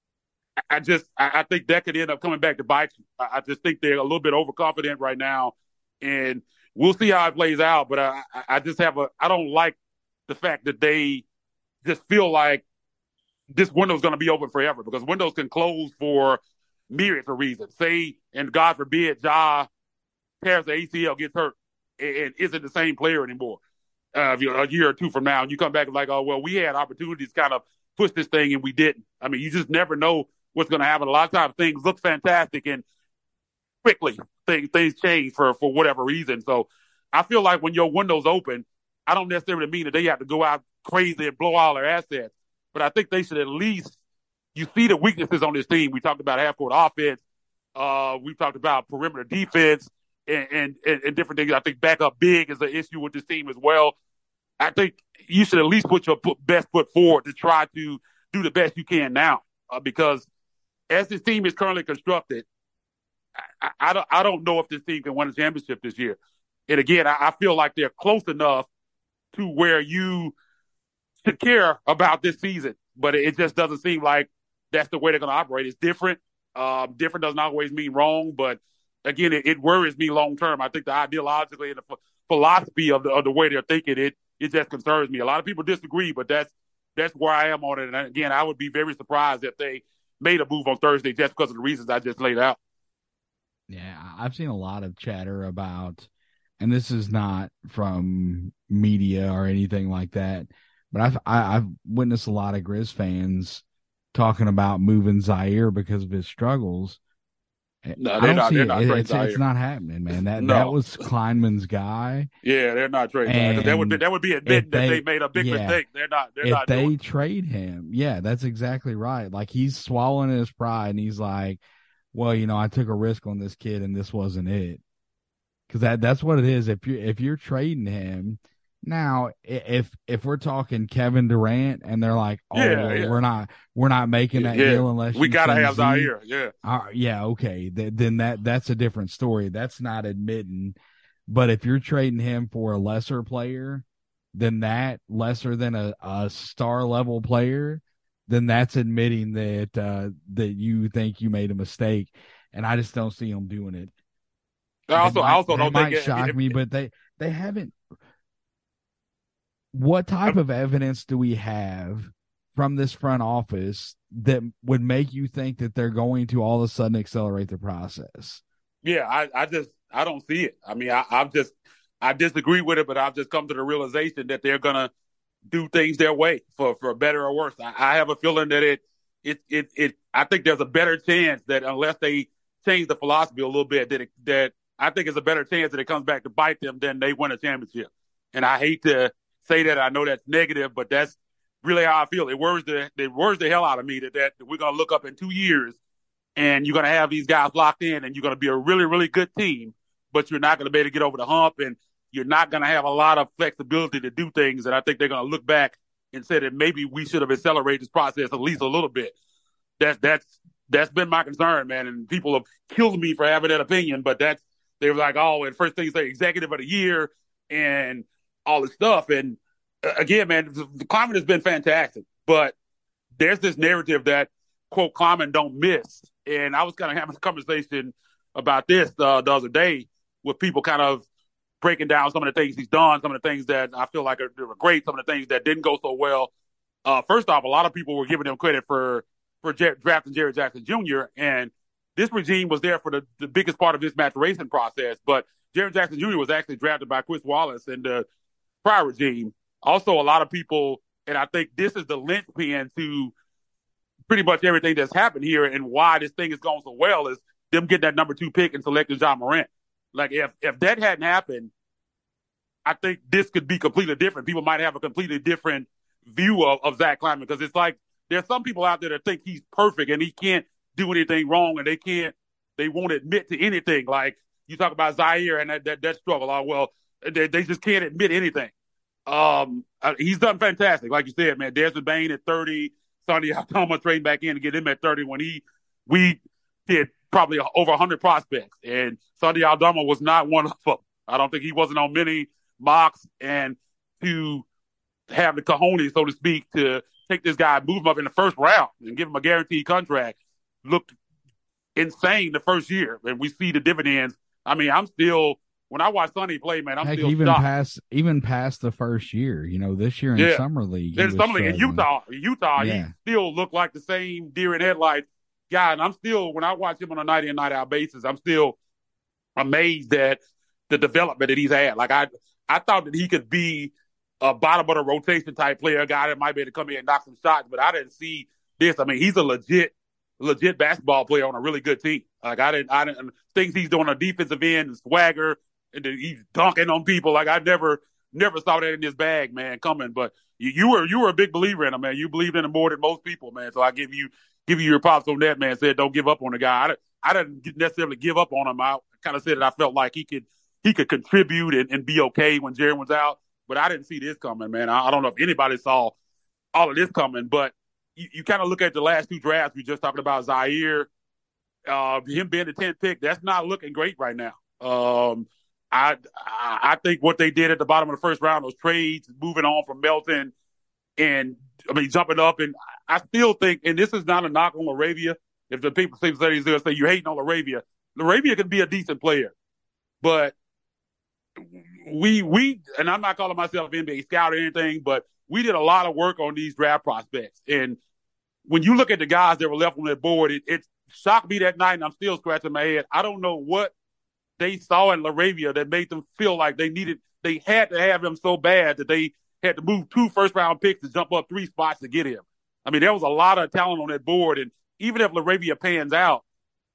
I just, I think that could end up coming back to bite you. I just think they're a little bit overconfident right now, and we'll see how it plays out. But I, I just have a, I don't like the fact that they just feel like this window is going to be open forever, because windows can close for myriad of reasons. Say, and God forbid, Ja tears the A C L, gets hurt, and, and isn't the same player anymore. Uh, a year or two from now, and you come back and like, oh, well, we had opportunities to kind of push this thing and we didn't. I mean, you just never know what's going to happen. A lot of times things look fantastic and quickly things, things change for, for whatever reason. So I feel like when your window's open, I don't necessarily mean that they have to go out crazy and blow all their assets, but I think they should at least, you see the weaknesses on this team. We talked about half-court offense. Uh, we talked about perimeter defense. And, and, and different things. I think backup big is an issue with this team as well. I think you should at least put your best foot forward to try to do the best you can now, uh, because as this team is currently constructed, I, I, don't, I don't know if this team can win a championship this year. And again, I, I feel like they're close enough to where you should care about this season, but it, it just doesn't seem like that's the way they're going to operate. It's different. Um, different doesn't always mean wrong, but again, it, it worries me long term. I think the ideologically and the ph- philosophy of the of the way they're thinking it, it just concerns me. A lot of people disagree, but that's that's where I am on it. And again, I would be very surprised if they made a move on Thursday just because of the reasons I just laid out.
Yeah, I've seen a lot of chatter about, and this is not from media or anything like that, but I've I, I've witnessed a lot of Grizz fans talking about moving Zaire because of his struggles.
No,
I
they're
don't
not.
see
They're
it.
not
It-
trading
It's it's
Zaire.
not happening, man. That that
No.
was Kleinman's guy,
Yeah, they're not trading Zaire because that would be,
and
that would be
if
admitting that they
they,
made a big
yeah,
mistake. They're not. They're
if
not doing
they
it.
trade him, yeah, that's exactly right. Like he's swallowing his pride, and he's like, well, you know, I took a risk on this kid, and this wasn't it. Because that that's what it is. If you if you're trading him now, if if we're talking Kevin Durant, and they're like, oh
Yeah,
well,
yeah,
we're not we're not making that
yeah.
deal unless
We
you
gotta
send
have
Z.
Zaire. Yeah,
Uh, yeah, okay, Th- then that that's a different story. That's not admitting. But if you're trading him for a lesser player than that, lesser than a, a star level player, then that's admitting that uh, that you think you made a mistake. And I just don't see him doing it.
I
They
also I
might
also
they
don't think
might
if,
shock
if,
me, but they they haven't. What type of evidence do we have from this front office that would make you think that they're going to all of a sudden accelerate the process?
yeah, I, I just I don't see it. I mean, I, I've just I disagree with it, but I've just come to the realization that they're gonna do things their way for for better or worse. I, I have a feeling that it it it it I think there's a better chance that unless they change the philosophy a little bit, that it, that I think it's a better chance that it comes back to bite them than they win a championship. And I hate to say that. I know that's negative, but that's really how I feel. It worries the it worries the hell out of me that, that we're gonna look up in two years and you're gonna have these guys locked in and you're gonna be a really, really good team, but you're not gonna be able to get over the hump and you're not gonna have a lot of flexibility to do things. And I think they're gonna look back and say that maybe we should have accelerated this process at least a little bit. That's that's that's been my concern, man. And people have killed me for having that opinion, but that's they were like, oh, and first thing say executive of the year and all this stuff. And uh, again, man, the climate has been fantastic, but there's this narrative that quote climate don't miss. And I was kind of having a conversation about this uh, the other day with people kind of breaking down some of the things he's done, some of the things that I feel like are, are great, some of the things that didn't go so well. Uh, first off, a lot of people were giving him credit for for Jer- drafting Jerry Jackson Junior And this regime was there for the, the biggest part of this maturation process. But Jerry Jackson Junior was actually drafted by Chris Wallace in the prior regime. Also, a lot of people, and I think this is the linchpin to pretty much everything that's happened here and why this thing is going so well is them getting that number two pick and selecting Ja Morant. Like if if that hadn't happened, I think this could be completely different. People might have a completely different view of, of Zach Kleiman because it's like there's some people out there that think he's perfect and he can't do anything wrong and they can't, they won't admit to anything. Like you talk about Zaire and that that, that struggle. Oh, well, they, they just can't admit anything. Um, uh, he's done fantastic, like you said, man. Desmond Bain at thirty, Sonny Altama trading back in to get him at thirty when he we did probably over one hundred prospects, and Sonny Aldama was not one of them. I don't think he wasn't on many mocks, and to have the cojones, so to speak, to take this guy, move him up in the first round, and give him a guaranteed contract looked insane the first year, and we see the dividends. I mean, I'm still when I watch Sonny play, man, I'm
Heck,
still
even
shocked.
past even past the first year, you know, this year in
Yeah.
summer league, he
In
was
summer league in
struggling.
Utah, in Utah,
Yeah.
he still looked like the same deer in headlights guy. And I'm still, when I watch him on a night in, night out basis, I'm still amazed at the development that he's had. Like I, I thought that he could be a bottom of the rotation type player, a guy that might be able to come in and knock some shots, but I didn't see this. I mean, he's a legit, legit basketball player on a really good team. Like I didn't, I didn't things he's doing on the defensive end, swagger, and then he's dunking on people. Like I never, never saw that in his bag, man, coming. But you, you were, you were a big believer in him, man. You believed in him more than most people, man. So I give you, give you your props on that, man. Said don't give up on the guy. I, I didn't necessarily give up on him. I kind of said that I felt like he could, he could contribute and, and be okay when Jerry was out. But I didn't see this coming, man. I, I don't know if anybody saw all of this coming, but you, you kind of look at the last two drafts. We just talking about Zaire, uh, him being the tenth pick. That's not looking great right now. Um, I I think what they did at the bottom of the first round, those trades, moving on from Melton, and I mean jumping up, and I still think, and this is not a knock on Laravia. If the people say he's going to say you're hating on Laravia, Laravia can be a decent player, but we we and I'm not calling myself N B A scout or anything, but we did a lot of work on these draft prospects, and when you look at the guys that were left on that board, it, it shocked me that night, and I'm still scratching my head. I don't know what they saw in Laravia that made them feel like they needed, they had to have him so bad that they had to move two first round picks to jump up three spots to get him. I mean, there was a lot of talent on that board. And even if Laravia pans out,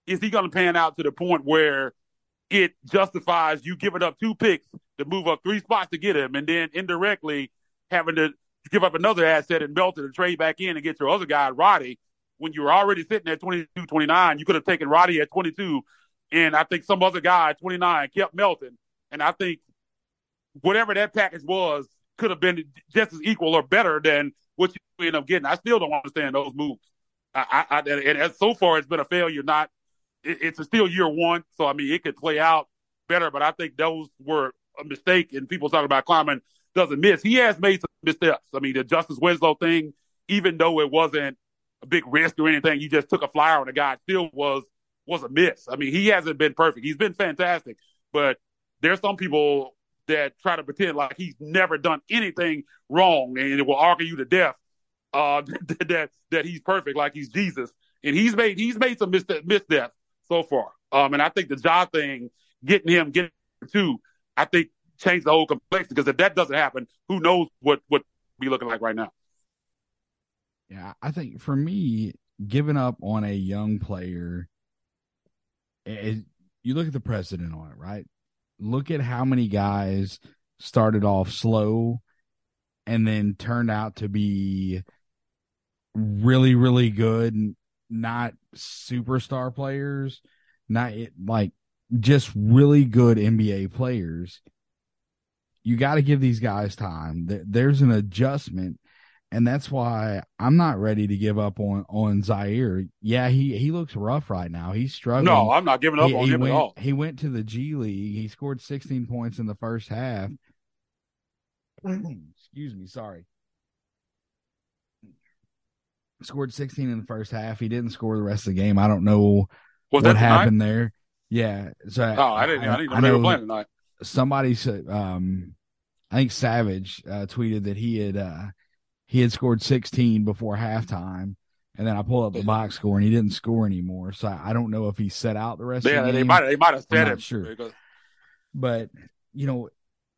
is he going to pan out to the point where it justifies you giving up two picks to move up three spots to get him, and then indirectly having to give up another asset and Melton to trade back in and get your other guy, Roddy, when you were already sitting at twenty-two, twenty-nine. You could have taken Roddy at twenty-two, and I think some other guy at twenty-nine kept Melton. And I think whatever that package was could have been just as equal or better than what you end up getting. I still don't understand those moves. I, I, and as so far, it's been a failure. Not, it, it's still year one, so I mean, it could play out better. But I think those were a mistake. And people talking about Kleiman doesn't miss. He has made some missteps. I mean, the Justice Winslow thing, even though it wasn't a big risk or anything, you just took a flyer on the guy. It still was was a miss. I mean, he hasn't been perfect. He's been fantastic, but there's some people that try to pretend like he's never done anything wrong, and it will argue you to death uh, that that he's perfect, like he's Jesus. And he's made he's made some missteps missteps so far. Um, and I think the job thing, getting him getting two, I think changed the whole complexity. Because if that doesn't happen, who knows what what be looking like right now?
Yeah, I think for me, giving up on a young player, it, you look at the precedent on it, right? Look at how many guys started off slow and then turned out to be really, really good, not superstar players, not like just really good N B A players. You got to give these guys time. There's an adjustment, and that's why I'm not ready to give up on, on Zaire. Yeah, he, he looks rough right now. He's struggling.
No, I'm not giving up
he,
on
he
him
went,
at all.
He went to the G League. He scored sixteen points in the first half. Excuse me, sorry. Scored sixteen in the first half. He didn't score the rest of the game. I don't know
Was
what
that
happened
tonight?
there. Yeah. So
Oh, I didn't. I, I didn't know,
I
they
know
were playing tonight.
Somebody said, um, I think Savage uh, tweeted that he had uh, he had scored sixteen before halftime, and then I pulled up the box score and he didn't score anymore. So I, I don't know if he set out the rest
Yeah,
of the
they
game.
might they might have
I'm
said
not
it.
sure.
Because...
But you know,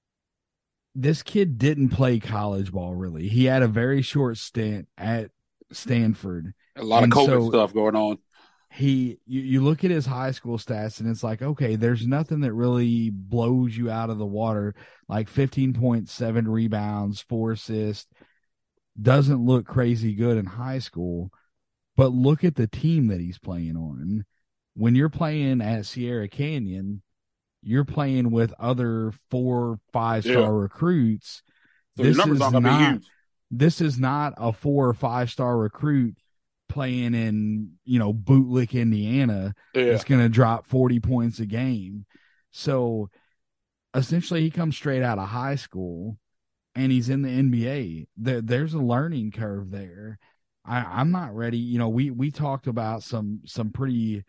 this kid didn't play college ball really. He had a very short stint at Stanford.
A lot
and
of COVID
so
stuff going on.
He, you, you look at his high school stats, and it's like, okay, there's nothing that really blows you out of the water. Like fifteen point seven rebounds, four assists, doesn't look crazy good in high school. But look at the team that he's playing on. When you're playing at Sierra Canyon, you're playing with other four, five star
Yeah.
recruits.
So
this
your numbers
is
aren't gonna
not,
be huge.
This is not a four or five star recruit playing in, you know, Bootlick, Indiana.
Yeah.
It's going to drop forty points a game. So essentially he comes straight out of high school and he's in the N B A. There, there's a learning curve there. I, I'm not ready. You know, we, we talked about some, some pretty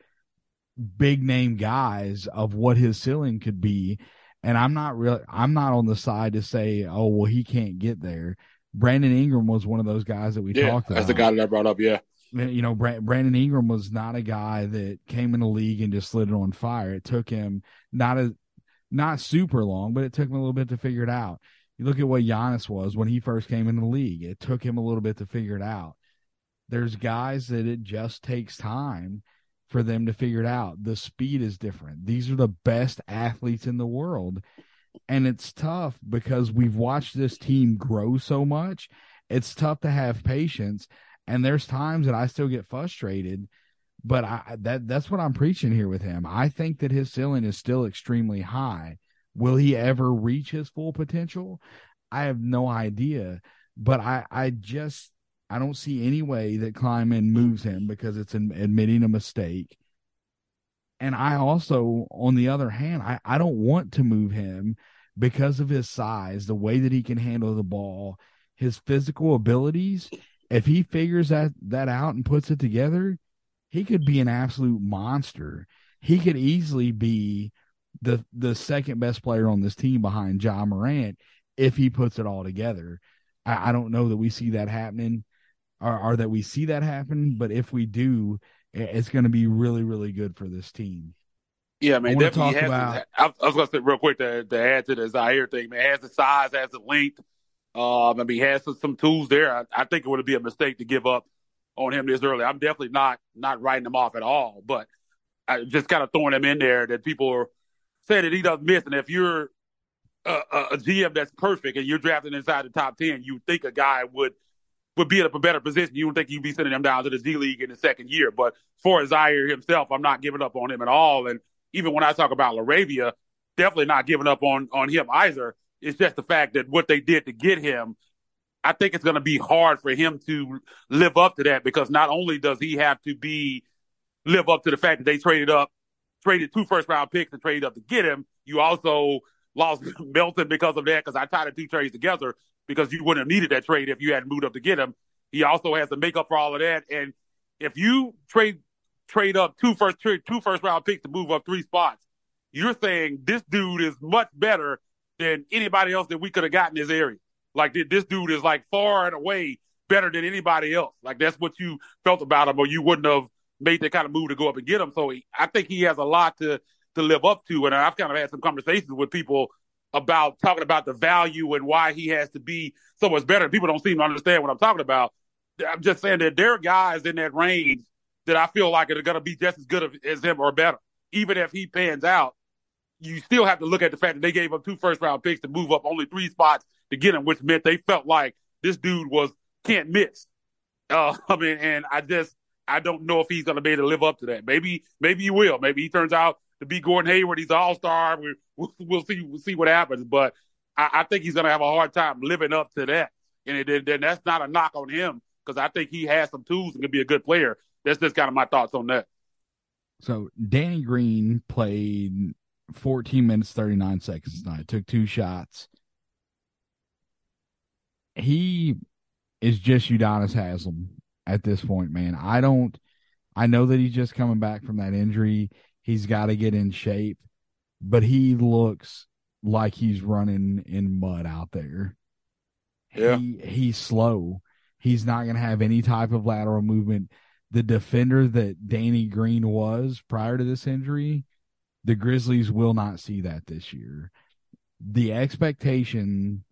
big name guys of what his ceiling could be. And I'm not really, I'm not on the side to say, oh, well, he can't get there. Brandon Ingram was one of those guys that we
yeah,
talked about.
That's the guy that I brought up. Yeah.
You know, Brandon Ingram was not a guy that came in the league and just lit it on fire. It took him not a, not super long, but it took him a little bit to figure it out. You look at what Giannis was when he first came in the league. It took him a little bit to figure it out. There's guys that it just takes time for them to figure it out. The speed is different. These are the best athletes in the world. And it's tough because we've watched this team grow so much. It's tough to have patience. And there's times that I still get frustrated, but I, that that's what I'm preaching here with him. I think that his ceiling is still extremely high. Will he ever reach his full potential? I have no idea, but I, I just, I don't see any way that Kleiman moves him because it's an, admitting a mistake. And I also, on the other hand, I, I don't want to move him because of his size, the way that he can handle the ball, his physical abilities. If he figures that, that out and puts it together, he could be an absolute monster. He could easily be the the second best player on this team behind Ja Morant if he puts it all together. I, I don't know that we see that happening or, or that we see that happen, but if we do, it's going to be really, really good for this team.
Yeah, man,
I
definitely
talk
has.
about,
I, I was going to say real quick to, to add to the Zaire thing, man, has the size, has the length. Um, I mean, he has some, some tools there. I, I think it would be a mistake to give up on him this early. I'm definitely not not writing him off at all, but I just kind of throwing him in there that people are saying that he doesn't miss. And if you're a, a G M that's perfect and you're drafting inside the top ten, you would think a guy would would be in a better position. You would think you'd be sending him down to the G League in the second year. But for Zaire himself, I'm not giving up on him at all. And even when I talk about LaRavia, definitely not giving up on on him either. It's just the fact that what they did to get him, I think it's going to be hard for him to live up to that, because not only does he have to be live up to the fact that they traded up, traded two first round picks and traded up to get him, you also lost Melton because of that, because I tied the two trades together because you wouldn't have needed that trade if you hadn't moved up to get him. He also has to make up for all of that. And if you trade trade up two first two first round picks to move up three spots, you're saying this dude is much better than anybody else that we could have gotten in this area. Like, this dude is like far and away better than anybody else. Like, that's what you felt about him, or you wouldn't have made that kind of move to go up and get him. So he, I think he has a lot to to live up to. And I've kind of had some conversations with people about talking about the value and why he has to be so much better. People don't seem to understand what I'm talking about. I'm just saying that there are guys in that range that I feel like are going to be just as good as him or better. Even if he pans out, you still have to look at the fact that they gave up two first round picks to move up only three spots to get him, which meant they felt like this dude was can't miss. Uh, I mean, and I just, I don't know if he's going to be able to live up to that. Maybe, maybe he will. Maybe he turns out to be Gordon Hayward. He's an all-star. We, we'll, we'll see, we'll see what happens. But I, I think he's going to have a hard time living up to that. And then it, that's not a knock on him, because I think he has some tools and can be a good player. That's just kind of my thoughts on that.
So Danny Green played fourteen minutes, thirty-nine seconds tonight. Took two shots. He is just Udonis Haslem at this point, man. I don't – I know that he's just coming back from that injury. He's got to get in shape. But he looks like he's running in mud out there.
Yeah.
He, he's slow. He's not going to have any type of lateral movement. The defender that Danny Green was prior to this injury, the Grizzlies will not see that this year. The expectation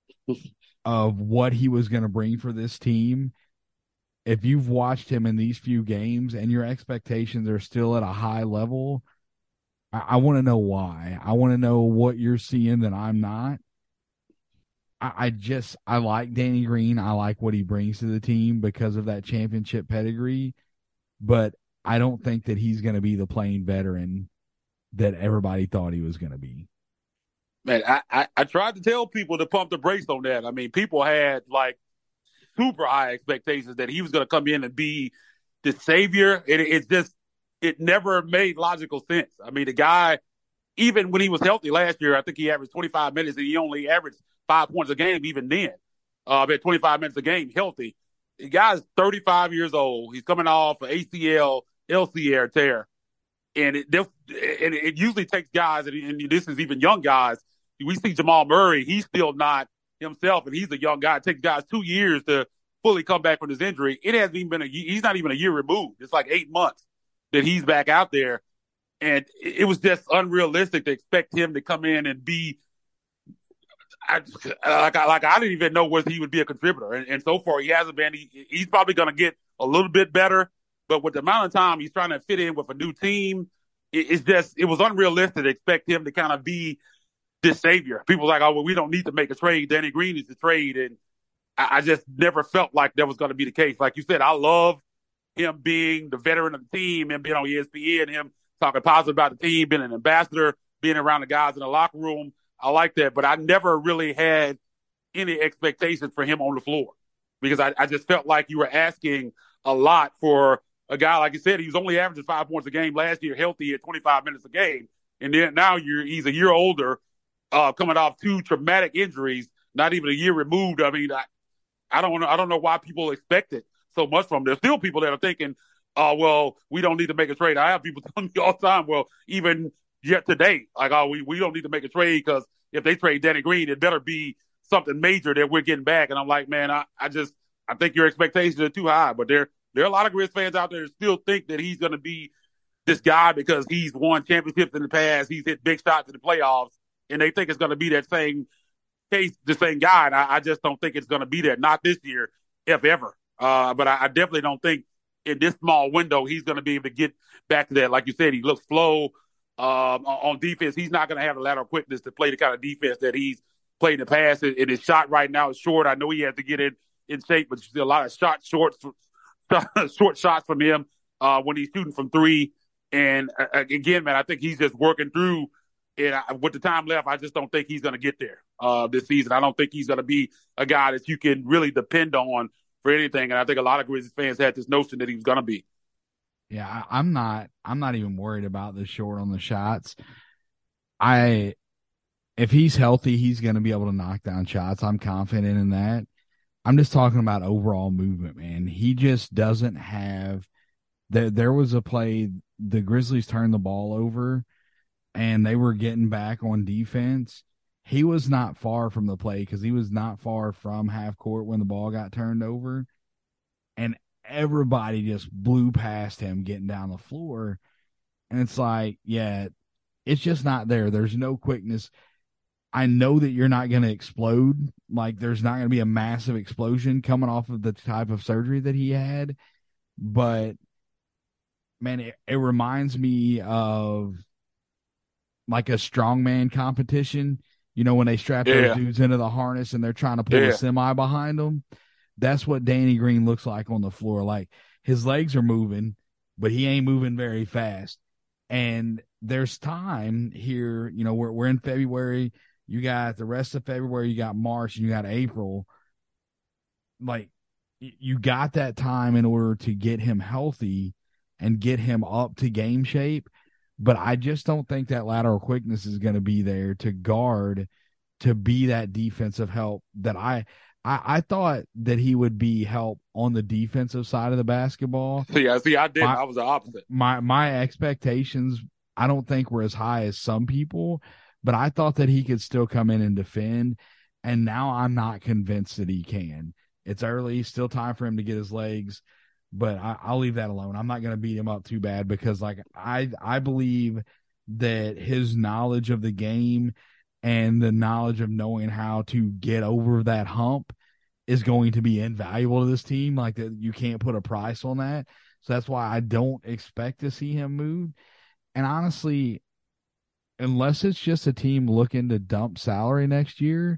of what he was going to bring for this team, if you've watched him in these few games and your expectations are still at a high level, I, I want to know why. I want to know what you're seeing that I'm not. I, I just, I like Danny Green. I like what he brings to the team because of that championship pedigree, but I don't think that he's going to be the playing veteran that everybody thought he was going to be.
Man, I, I, I tried to tell people to pump the brakes on that. I mean, people had like super high expectations that he was going to come in and be the savior. It, it just, it never made logical sense. I mean, the guy, even when he was healthy last year, I think he averaged twenty-five minutes and he only averaged five points a game even then. Uh, at twenty-five minutes a game, healthy. The guy's thirty-five years old. He's coming off an A C L, L C L tear. And it, and it usually takes guys, and, and this is even young guys. We see Jamal Murray, he's still not himself, and he's a young guy. It takes guys two years to fully come back from his injury. It hasn't even been a he's not even a year removed. It's like eight months that he's back out there. And it was just unrealistic to expect him to come in and be I, like, I, like I didn't even know whether he would be a contributor. And, and so far, he hasn't been. He, he's probably going to get a little bit better. But with the amount of time he's trying to fit in with a new team, it, it's just it was unrealistic to expect him to kind of be this savior. People were like, oh, well, we don't need to make a trade. Danny Green is the trade. And I, I just never felt like that was going to be the case. Like you said, I love him being the veteran of the team, him being on E S P N, him talking positive about the team, being an ambassador, being around the guys in the locker room. I like that. But I never really had any expectations for him on the floor, because I, I just felt like you were asking a lot for a guy. Like you said, he was only averaging five points a game last year, healthy at twenty-five minutes a game. And then now you're he's a year older, uh, coming off two traumatic injuries, not even a year removed. I mean, I, I don't know. I don't know why people expect it so much from him. There's still people that are thinking, oh, uh, well, we don't need to make a trade. I have people telling me all the time, well, even yet today, like, oh, we, we don't need to make a trade, because if they trade Danny Green, it better be something major that we're getting back. And I'm like, man, I, I just, I think your expectations are too high. But there, there are a lot of Grizz fans out there that still think that he's going to be this guy because he's won championships in the past. He's hit big shots in the playoffs, and they think it's going to be that same case, the same guy. And I, I just don't think it's going to be that. Not this year, if ever. Uh, but I, I definitely don't think in this small window, he's going to be able to get back to that. Like you said, he looks slow um, on defense. He's not going to have the lateral quickness to play the kind of defense that he's played in the past. And his shot right now is short. I know he has to get in, in shape, but you see a lot of shot shorts, short shots from him uh, when he's shooting from three. And uh, again, man, I think he's just working through. And I, with the time left, I just don't think he's going to get there uh, this season. I don't think he's going to be a guy that you can really depend on for anything. And I think a lot of Grizzlies fans had this notion that he was going to be.
Yeah, I, I'm not. I'm not even worried about the short on the shots. I, if he's healthy, he's going to be able to knock down shots. I'm confident in that. I'm just talking about overall movement, man. He just doesn't have. There, there was a play the Grizzlies turned the ball over, and they were getting back on defense. He was not far from the play because he was not far from half court when the ball got turned over. And everybody just blew past him getting down the floor. And it's like, yeah, it's just not there. There's no quickness. I know that you're not going to explode. Like, there's not going to be a massive explosion coming off of the type of surgery that he had. But, man, it, it reminds me of like a strongman competition, you know, when they strap
Yeah.
those dudes into the harness and they're trying to pull
Yeah.
a semi behind them. That's what Danny Green looks like on the floor. Like, his legs are moving, but he ain't moving very fast. And there's time here, you know, we're, we're in February. You got the rest of February, you got March, and you got April. Like, you got that time in order to get him healthy and get him up to game shape. But I just don't think that lateral quickness is going to be there to guard, to be that defensive help that I, I, I thought that he would be help on the defensive side of the basketball.
See, I see, I did.
My,
I was the opposite.
My, my expectations, I don't think were as high as some people, but I thought that he could still come in and defend. And now I'm not convinced that he can. It's early, still time for him to get his legs. But I, I'll leave that alone. I'm not going to beat him up too bad because, like, I I believe that his knowledge of the game and the knowledge of knowing how to get over that hump is going to be invaluable to this team. Like, that, you can't put a price on that. So that's why I don't expect to see him move. And honestly, unless it's just a team looking to dump salary next year,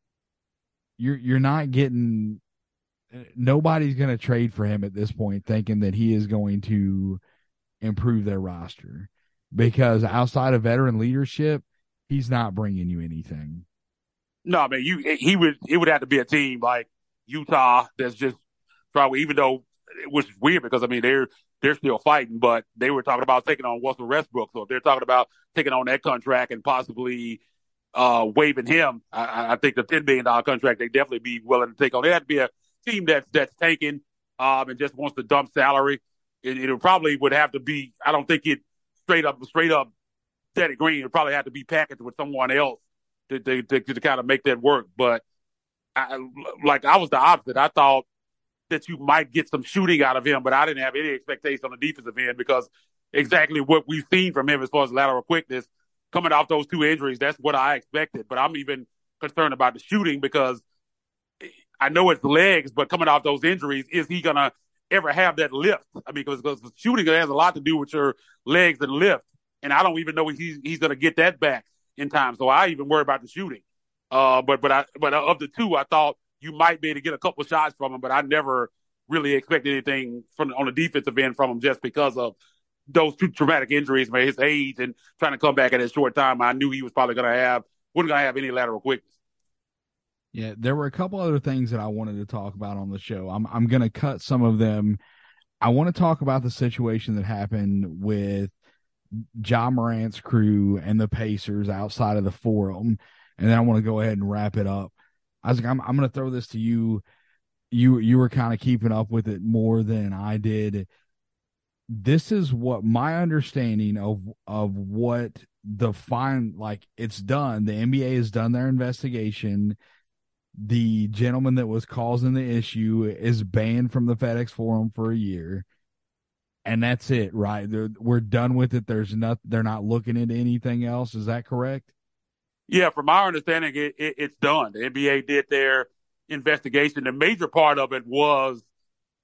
you're you're not getting. Nobody's going to trade for him at this point thinking that he is going to improve their roster, because outside of veteran leadership, he's not bringing you anything.
No, I mean, you he would it would have to be a team like Utah that's just probably, even though, which is weird because I mean they're they're still fighting, but they were talking about taking on Russell Westbrook. So if they're talking about taking on that contract and possibly uh, waiving him, I, I think the ten billion dollar contract they definitely be willing to take on. It had to be a team that's that's taking um, and just wants to dump salary. It, it probably would have to be. I don't think it straight up straight up Teddy Green. It would probably have to be packaged with someone else to to, to, to kind of make that work. But I, like I was the opposite. I thought that you might get some shooting out of him, but I didn't have any expectation on the defensive end because exactly what we've seen from him as far as lateral quickness coming off those two injuries. That's what I expected. But I'm even concerned about the shooting because I know it's legs, but coming off those injuries, is he going to ever have that lift? I mean, because, because shooting has a lot to do with your legs and lift. And I don't even know if he's, he's going to get that back in time. So I even worry about the shooting. Uh, but, but I, but of the two, I thought you might be able to get a couple shots from him, but I never really expected anything from on the defensive end from him just because of those two traumatic injuries, man, his age and trying to come back at a short time. I knew he was probably going to have, wasn't going to have any lateral quickness.
Yeah, there were a couple other things that I wanted to talk about on the show. I'm I'm going to cut some of them. I want to talk about the situation that happened with Ja Morant's crew and the Pacers outside of the Forum, and then I want to go ahead and wrap it up. I was like, I'm I'm going to throw this to you. You you were kind of keeping up with it more than I did. This is what my understanding of of what the fine, like, it's done. The N B A has done their investigation. The gentleman that was causing the issue is banned from the FedEx Forum for a year, and that's it, right? They're, we're done with it. There's not, they're not looking into anything else. Is that correct?
Yeah, from my understanding, it, it, it's done. The N B A did their investigation. The major part of it was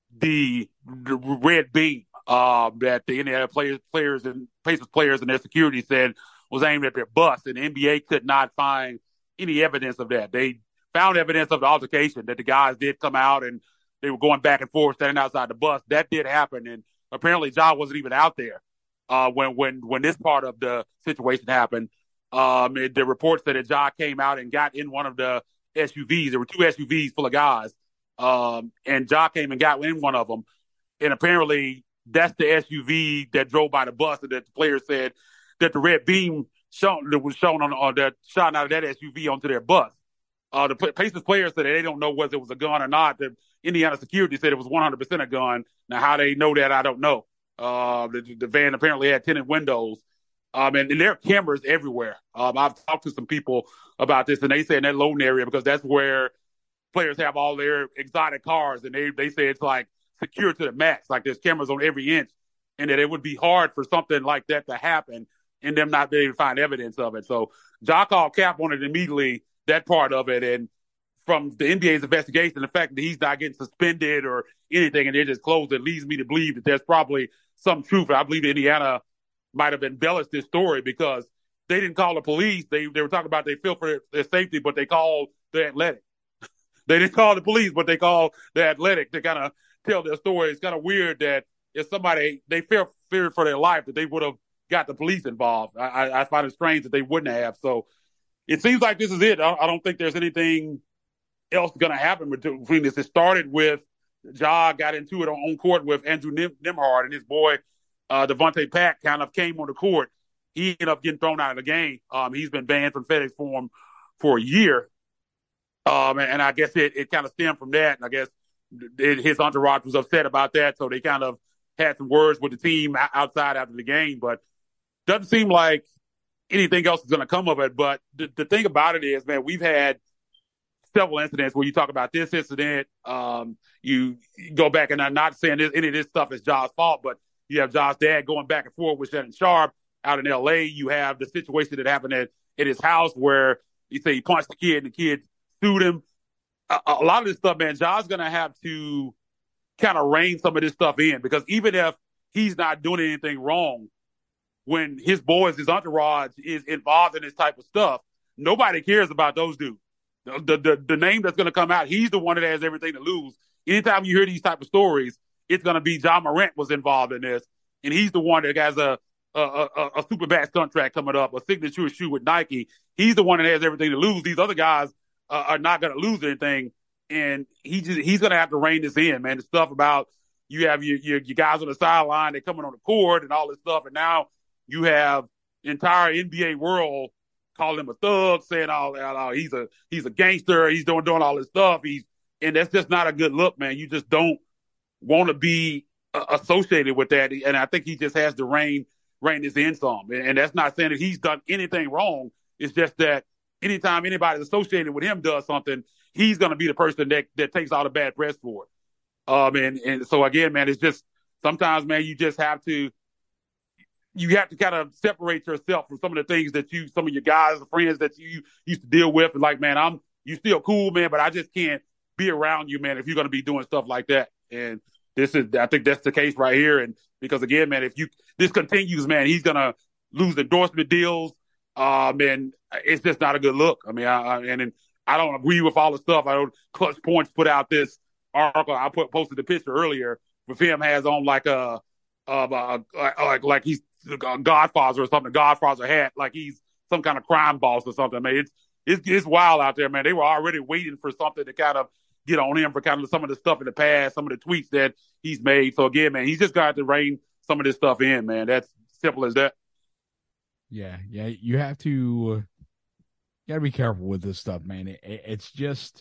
the, the red beam uh, that the Indiana players, players and Pacers players and their security said was aimed at their bus, and the N B A could not find any evidence of that. They found evidence of the altercation that the guys did come out and they were going back and forth, standing outside the bus. That did happen, and apparently Ja wasn't even out there uh, when when when this part of the situation happened. Um, it, the report said that Ja came out and got in one of the S U Vs. There were two S U Vs full of guys, um, and Ja came and got in one of them. And apparently, that's the S U V that drove by the bus, and that the players said that the red beam shown that was shown on, on that shot out of that S U V onto their bus. Uh, the Pacers players said they don't know whether it was a gun or not. The Indiana security said it was one hundred percent a gun. Now, how they know that, I don't know. Uh, the, the van apparently had tinted windows. Um, and, and there are cameras everywhere. Um, I've talked to some people about this, and they say in that loading area, because that's where players have all their exotic cars, and they, they say it's like secure to the max. Like there's cameras on every inch, and that it would be hard for something like that to happen and them not be able to find evidence of it. So Ja called cap on it immediately, that part of it. And from the N B A's investigation, the fact that he's not getting suspended or anything and they're just closed, it leads me to believe that there's probably some truth. I believe Indiana might have embellished this story because they didn't call the police. They they were talking about they feel for their, their safety, but they called the Athletic. They didn't call the police, but they called the Athletic to kind of tell their story. It's kind of weird that if somebody, they fear, feared for their life, that they would have got the police involved. I, I find it strange that they wouldn't have. So it seems like this is it. I, I don't think there's anything else going to happen between this. It started with Ja got into it on, on court with Andrew Nim- Nimhard and his boy, uh, Devontae Pack, kind of came on the court. He ended up getting thrown out of the game. Um, he's been banned from FedEx Forum for a year. Um, and, and I guess it, it kind of stemmed from that. And I guess it, his entourage was upset about that. So they kind of had some words with the team outside after the game. But doesn't seem like anything else is going to come of it. But the, the thing about it is, man, we've had several incidents where you talk about this incident. Um, you, you go back, and I'm not saying this, any of this stuff is Ja's fault, but you have Ja's dad going back and forth with Shannon Sharpe out in L A. You have the situation that happened at, at his house where you say he punched the kid and the kid sued him. A, a lot of this stuff, man, Ja's going to have to kind of rein some of this stuff in, because even if he's not doing anything wrong, when his boys, his entourage is involved in this type of stuff, nobody cares about those dudes. The, the, the, the name that's going to come out, he's the one that has everything to lose. Anytime you hear these type of stories, it's going to be Ja Morant was involved in this, and he's the one that has a a, a, a super bad contract coming up, a signature shoe with Nike. He's the one that has everything to lose. These other guys uh, are not going to lose anything, and he just, he's going to have to rein this in, man. The stuff about you have your, your, your guys on the sideline, they're coming on the court and all this stuff, and now you have the entire N B A world calling him a thug, saying, "Oh, oh he's a he's a gangster. He's doing doing all this stuff." He's and that's just not a good look, man. You just don't want to be uh, associated with that. And I think he just has to rein rein this in some. And, and that's not saying that he's done anything wrong. It's just that anytime anybody associated with him does something, he's going to be the person that that takes all the bad press for it. Um, and and so again, man, it's just sometimes, man, you just have to. You have to kind of separate yourself from some of the things that you, some of your guys, friends that you used to deal with. And like, man, I'm, you still cool, man, but I just can't be around you, man, if you're going to be doing stuff like that. And this is, I think that's the case right here. And because again, man, if you, this continues, man, he's going to lose endorsement deals. Um, and it's just not a good look. I mean, I, I and, and I don't agree with all the stuff. I don't, Clutch Points put out this article. I put, posted the picture earlier with him has on like a, uh, uh, like, like he's, Godfather or something, Godfather hat, like he's some kind of crime boss or something. Man, it's, it's it's wild out there, man. They were already waiting for something to kind of get on him for kind of some of the stuff in the past, some of the tweets that he's made. So again, man, he's just got to rein some of this stuff in, man. That's simple as that.
Yeah, yeah. You have to, you got to be careful with this stuff, man. It, it, it's just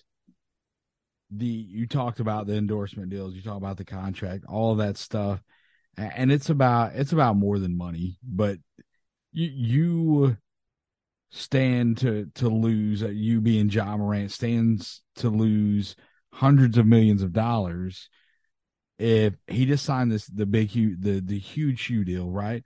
the, you talked about the endorsement deals, you talk about the contract, all of that stuff. And it's about it's about more than money, but you you stand to to lose. You being Ja Morant stands to lose hundreds of millions of dollars if he just signed this the big huge the the huge shoe deal, right?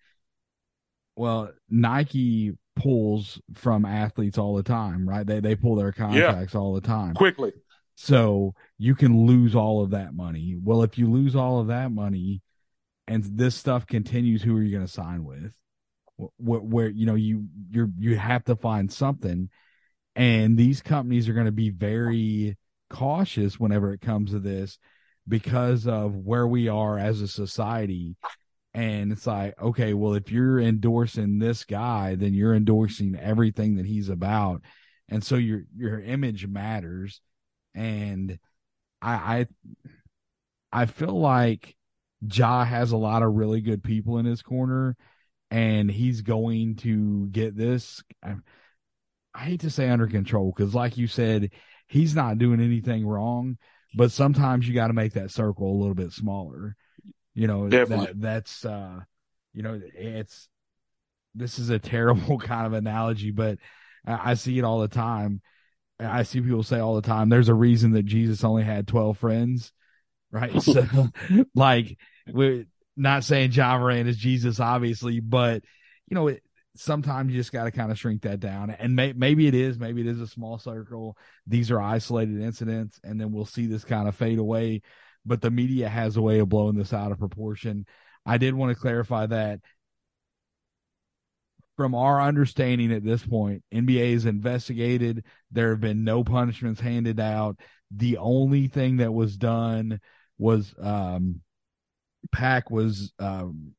Well, Nike pulls from athletes all the time, right? They they pull their contracts yeah. all the time
quickly.
So you can lose all of that money. Well, if you lose all of that money and this stuff continues, who are you going to sign with? Where, where you know you you're you have to find something, and these companies are going to be very cautious whenever it comes to this because of where we are as a society. And it's like, okay, well, if you're endorsing this guy, then you're endorsing everything that he's about, and so your your image matters. And I I, I feel like Ja has a lot of really good people in his corner, and he's going to get this. I, I hate to say under control because, like you said, he's not doing anything wrong, but sometimes you got to make that circle a little bit smaller. You know,
Definitely.
that that's, uh, you know, it's, this is a terrible kind of analogy, but I, I see it all the time. I see people say all the time, there's a reason that Jesus only had twelve friends, right? So, like, we're not saying Ja Morant is Jesus, obviously, but, you know, it, sometimes you just got to kind of shrink that down. And may, maybe it is, maybe it is a small circle. These are isolated incidents, and then we'll see this kind of fade away. But the media has a way of blowing this out of proportion. I did want to clarify that from our understanding at this point, N B A is investigated. There have been no punishments handed out. The only thing that was done was um, Pack was um,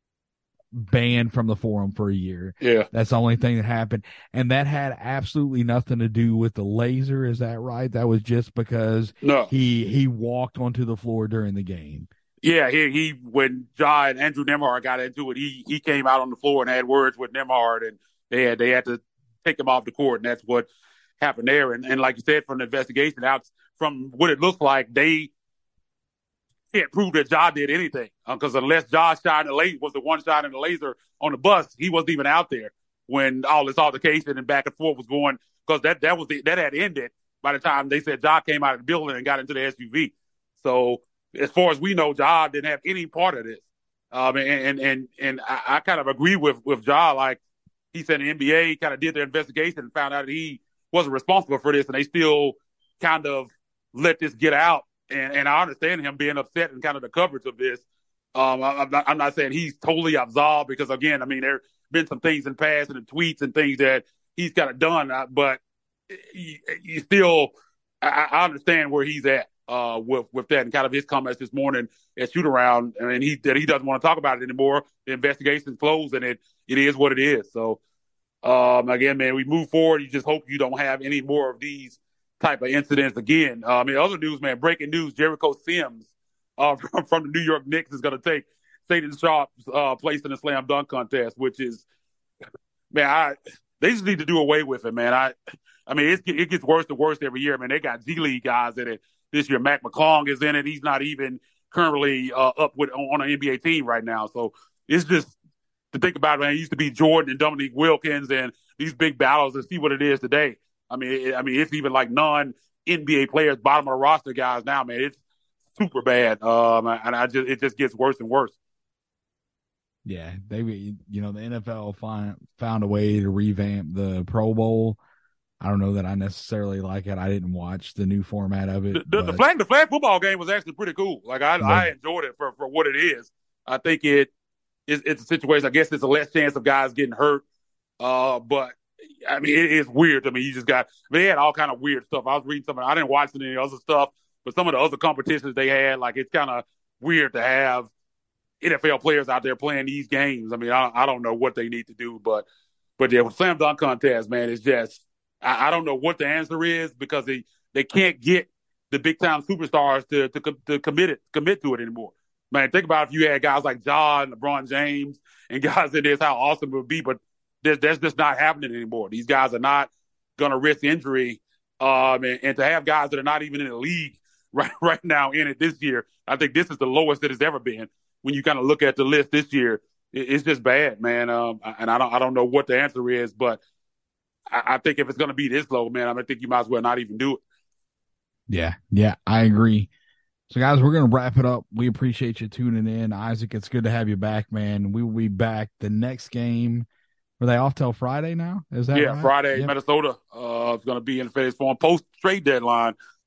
banned from the forum for a year.
Yeah.
That's the only thing that happened. And that had absolutely nothing to do with the laser. Is that right? That was just because
No.
he he walked onto the floor during the game.
Yeah, he he when Ja and Andrew Nembhard got into it, he he came out on the floor and had words with Nembhard, and they had they had to take him off the court, and that's what happened there. And and like you said, from the investigation out, from what it looks like, they can't prove that Ja did anything because uh, unless Ja shot the laser was the one shot in the laser on the bus, he wasn't even out there when all this altercation and back and forth was going, because that that was the, that had ended by the time they said Ja came out of the building and got into the S U V. So as far as we know, Ja didn't have any part of this. Um, and and and, and I, I kind of agree with with Ja. Like he said, the N B A kind of did their investigation and found out that he wasn't responsible for this, and they still kind of let this get out. And and I understand him being upset and kind of the coverage of this. Um, I, I'm not I'm not saying he's totally absolved because again, I mean there have been some things in the past and the tweets and things that he's kind of done, but you, you still I, I understand where he's at. Uh, with with that and kind of his comments this morning at shoot around, and he that he doesn't want to talk about it anymore. The investigation's closed, and it it is what it is. So, um, again, man, we move forward. You just hope you don't have any more of these type of incidents again. Uh, I mean, other news, man, breaking news: Jericho Sims uh, from, from the New York Knicks is going to take Shaedon Sharpe's uh, place in the slam dunk contest, which is, man, I they just need to do away with it, man. I, I mean, it, it gets worse and worse every year, man. They got G League guys in it. This year, Mac McClung is in it. He's not even currently uh, up with on an N B A team right now. So it's just to think about it, man. It used to be Jordan and Dominique Wilkins and these big battles, and see what it is today. I mean, it, I mean, it's even like non N B A players, bottom of the roster guys now, man. It's super bad, um, and I just it just gets worse and worse.
Yeah, they you know the N F L find, found a way to revamp the Pro Bowl. I don't know that I necessarily like it. I didn't watch the new format of it.
The, the, the flag the flag football game was actually pretty cool. Like I, I enjoyed it for, for what it is. I think it is it's a situation. I guess there's a less chance of guys getting hurt. Uh, but I mean, it is weird. I mean, you just got I mean, they had all kind of weird stuff. I was reading some. I didn't watch any other stuff, but some of the other competitions they had, like it's kind of weird to have N F L players out there playing these games. I mean, I, I don't know what they need to do, but but yeah, with slam dunk contest, man, it's just. I don't know what the answer is because they, they can't get the big time superstars to to, to commit it commit to it anymore. Man, think about if you had guys like Ja and LeBron James and guys in this, how awesome it would be. But that's, that's just not happening anymore. These guys are not going to risk injury, um, and, and to have guys that are not even in the league right right now in it this year, I think this is the lowest that it's ever been. When you kind of look at the list this year, it, it's just bad, man. Um, and I don't I don't know what the answer is, but. I think if it's going to be this low, man, I think you might as well not even do it.
Yeah, yeah, I agree. So, guys, we're going to wrap it up. We appreciate you tuning in. Isaac, it's good to have you back, man. We will be back the next game. Are they off till Friday now? Is that
yeah,
right?
Friday,
yep.
Minnesota uh, is going to be in phase form post-trade deadline.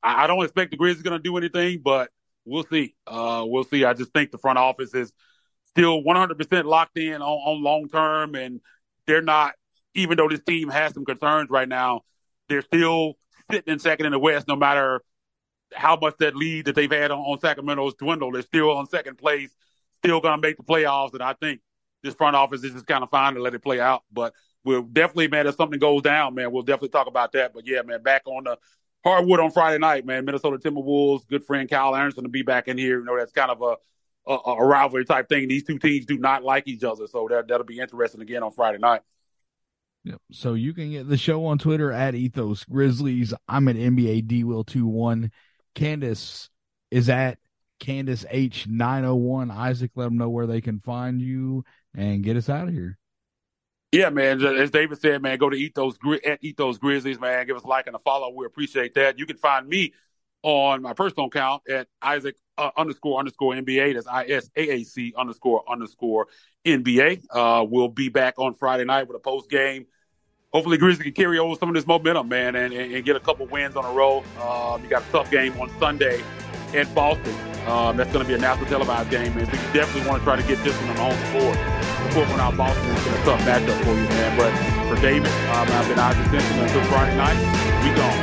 I, I don't expect the Grizzlies going to do anything, but we'll see. Uh, we'll see. I just think the front office is still one hundred percent locked in on, on long term, and they're not. Even though this team has some concerns right now, they're still sitting in second in the West, no matter how much that lead that they've had on, on Sacramento's dwindled. They're still on second place, still going to make the playoffs, and I think this front office is just kind of fine to let it play out. But we'll definitely, man, if something goes down, man, we'll definitely talk about that. But yeah, man, back on the hardwood on Friday night, man. Minnesota Timberwolves, good friend Kyle Anderson to be back in here. You know, that's kind of a a, a rivalry type thing. These two teams do not like each other, so that that'll be interesting again on Friday night.
Yep. So you can get the show on Twitter at Ethos Grizzlies. I'm at N B A D Will two one. Candace is at Candace H nine oh one. Isaac, let them know where they can find you and get us out of here.
Yeah, man. As David said, man, go to Ethos at Ethos Grizzlies, man. Give us a like and a follow. We appreciate that. You can find me on my personal account at Isaac uh, underscore underscore N B A. That's I S A A C underscore underscore N B A. Uh, we'll be back on Friday night with a post game. Hopefully, Grizzlies can carry over some of this momentum, man, and, and, and get a couple wins on a roll. Uh, you got a tough game on Sunday in Boston. Um, that's going to be a national televised game, man. So you definitely want to try to get this one on the home floor. Before when out Boston, it's been a tough matchup for you, man. But for David, um, I've been Isaac Simpson until Friday night. We gone.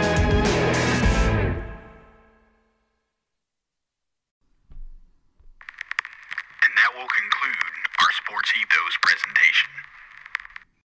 And that will conclude our Sports Ethos presentation.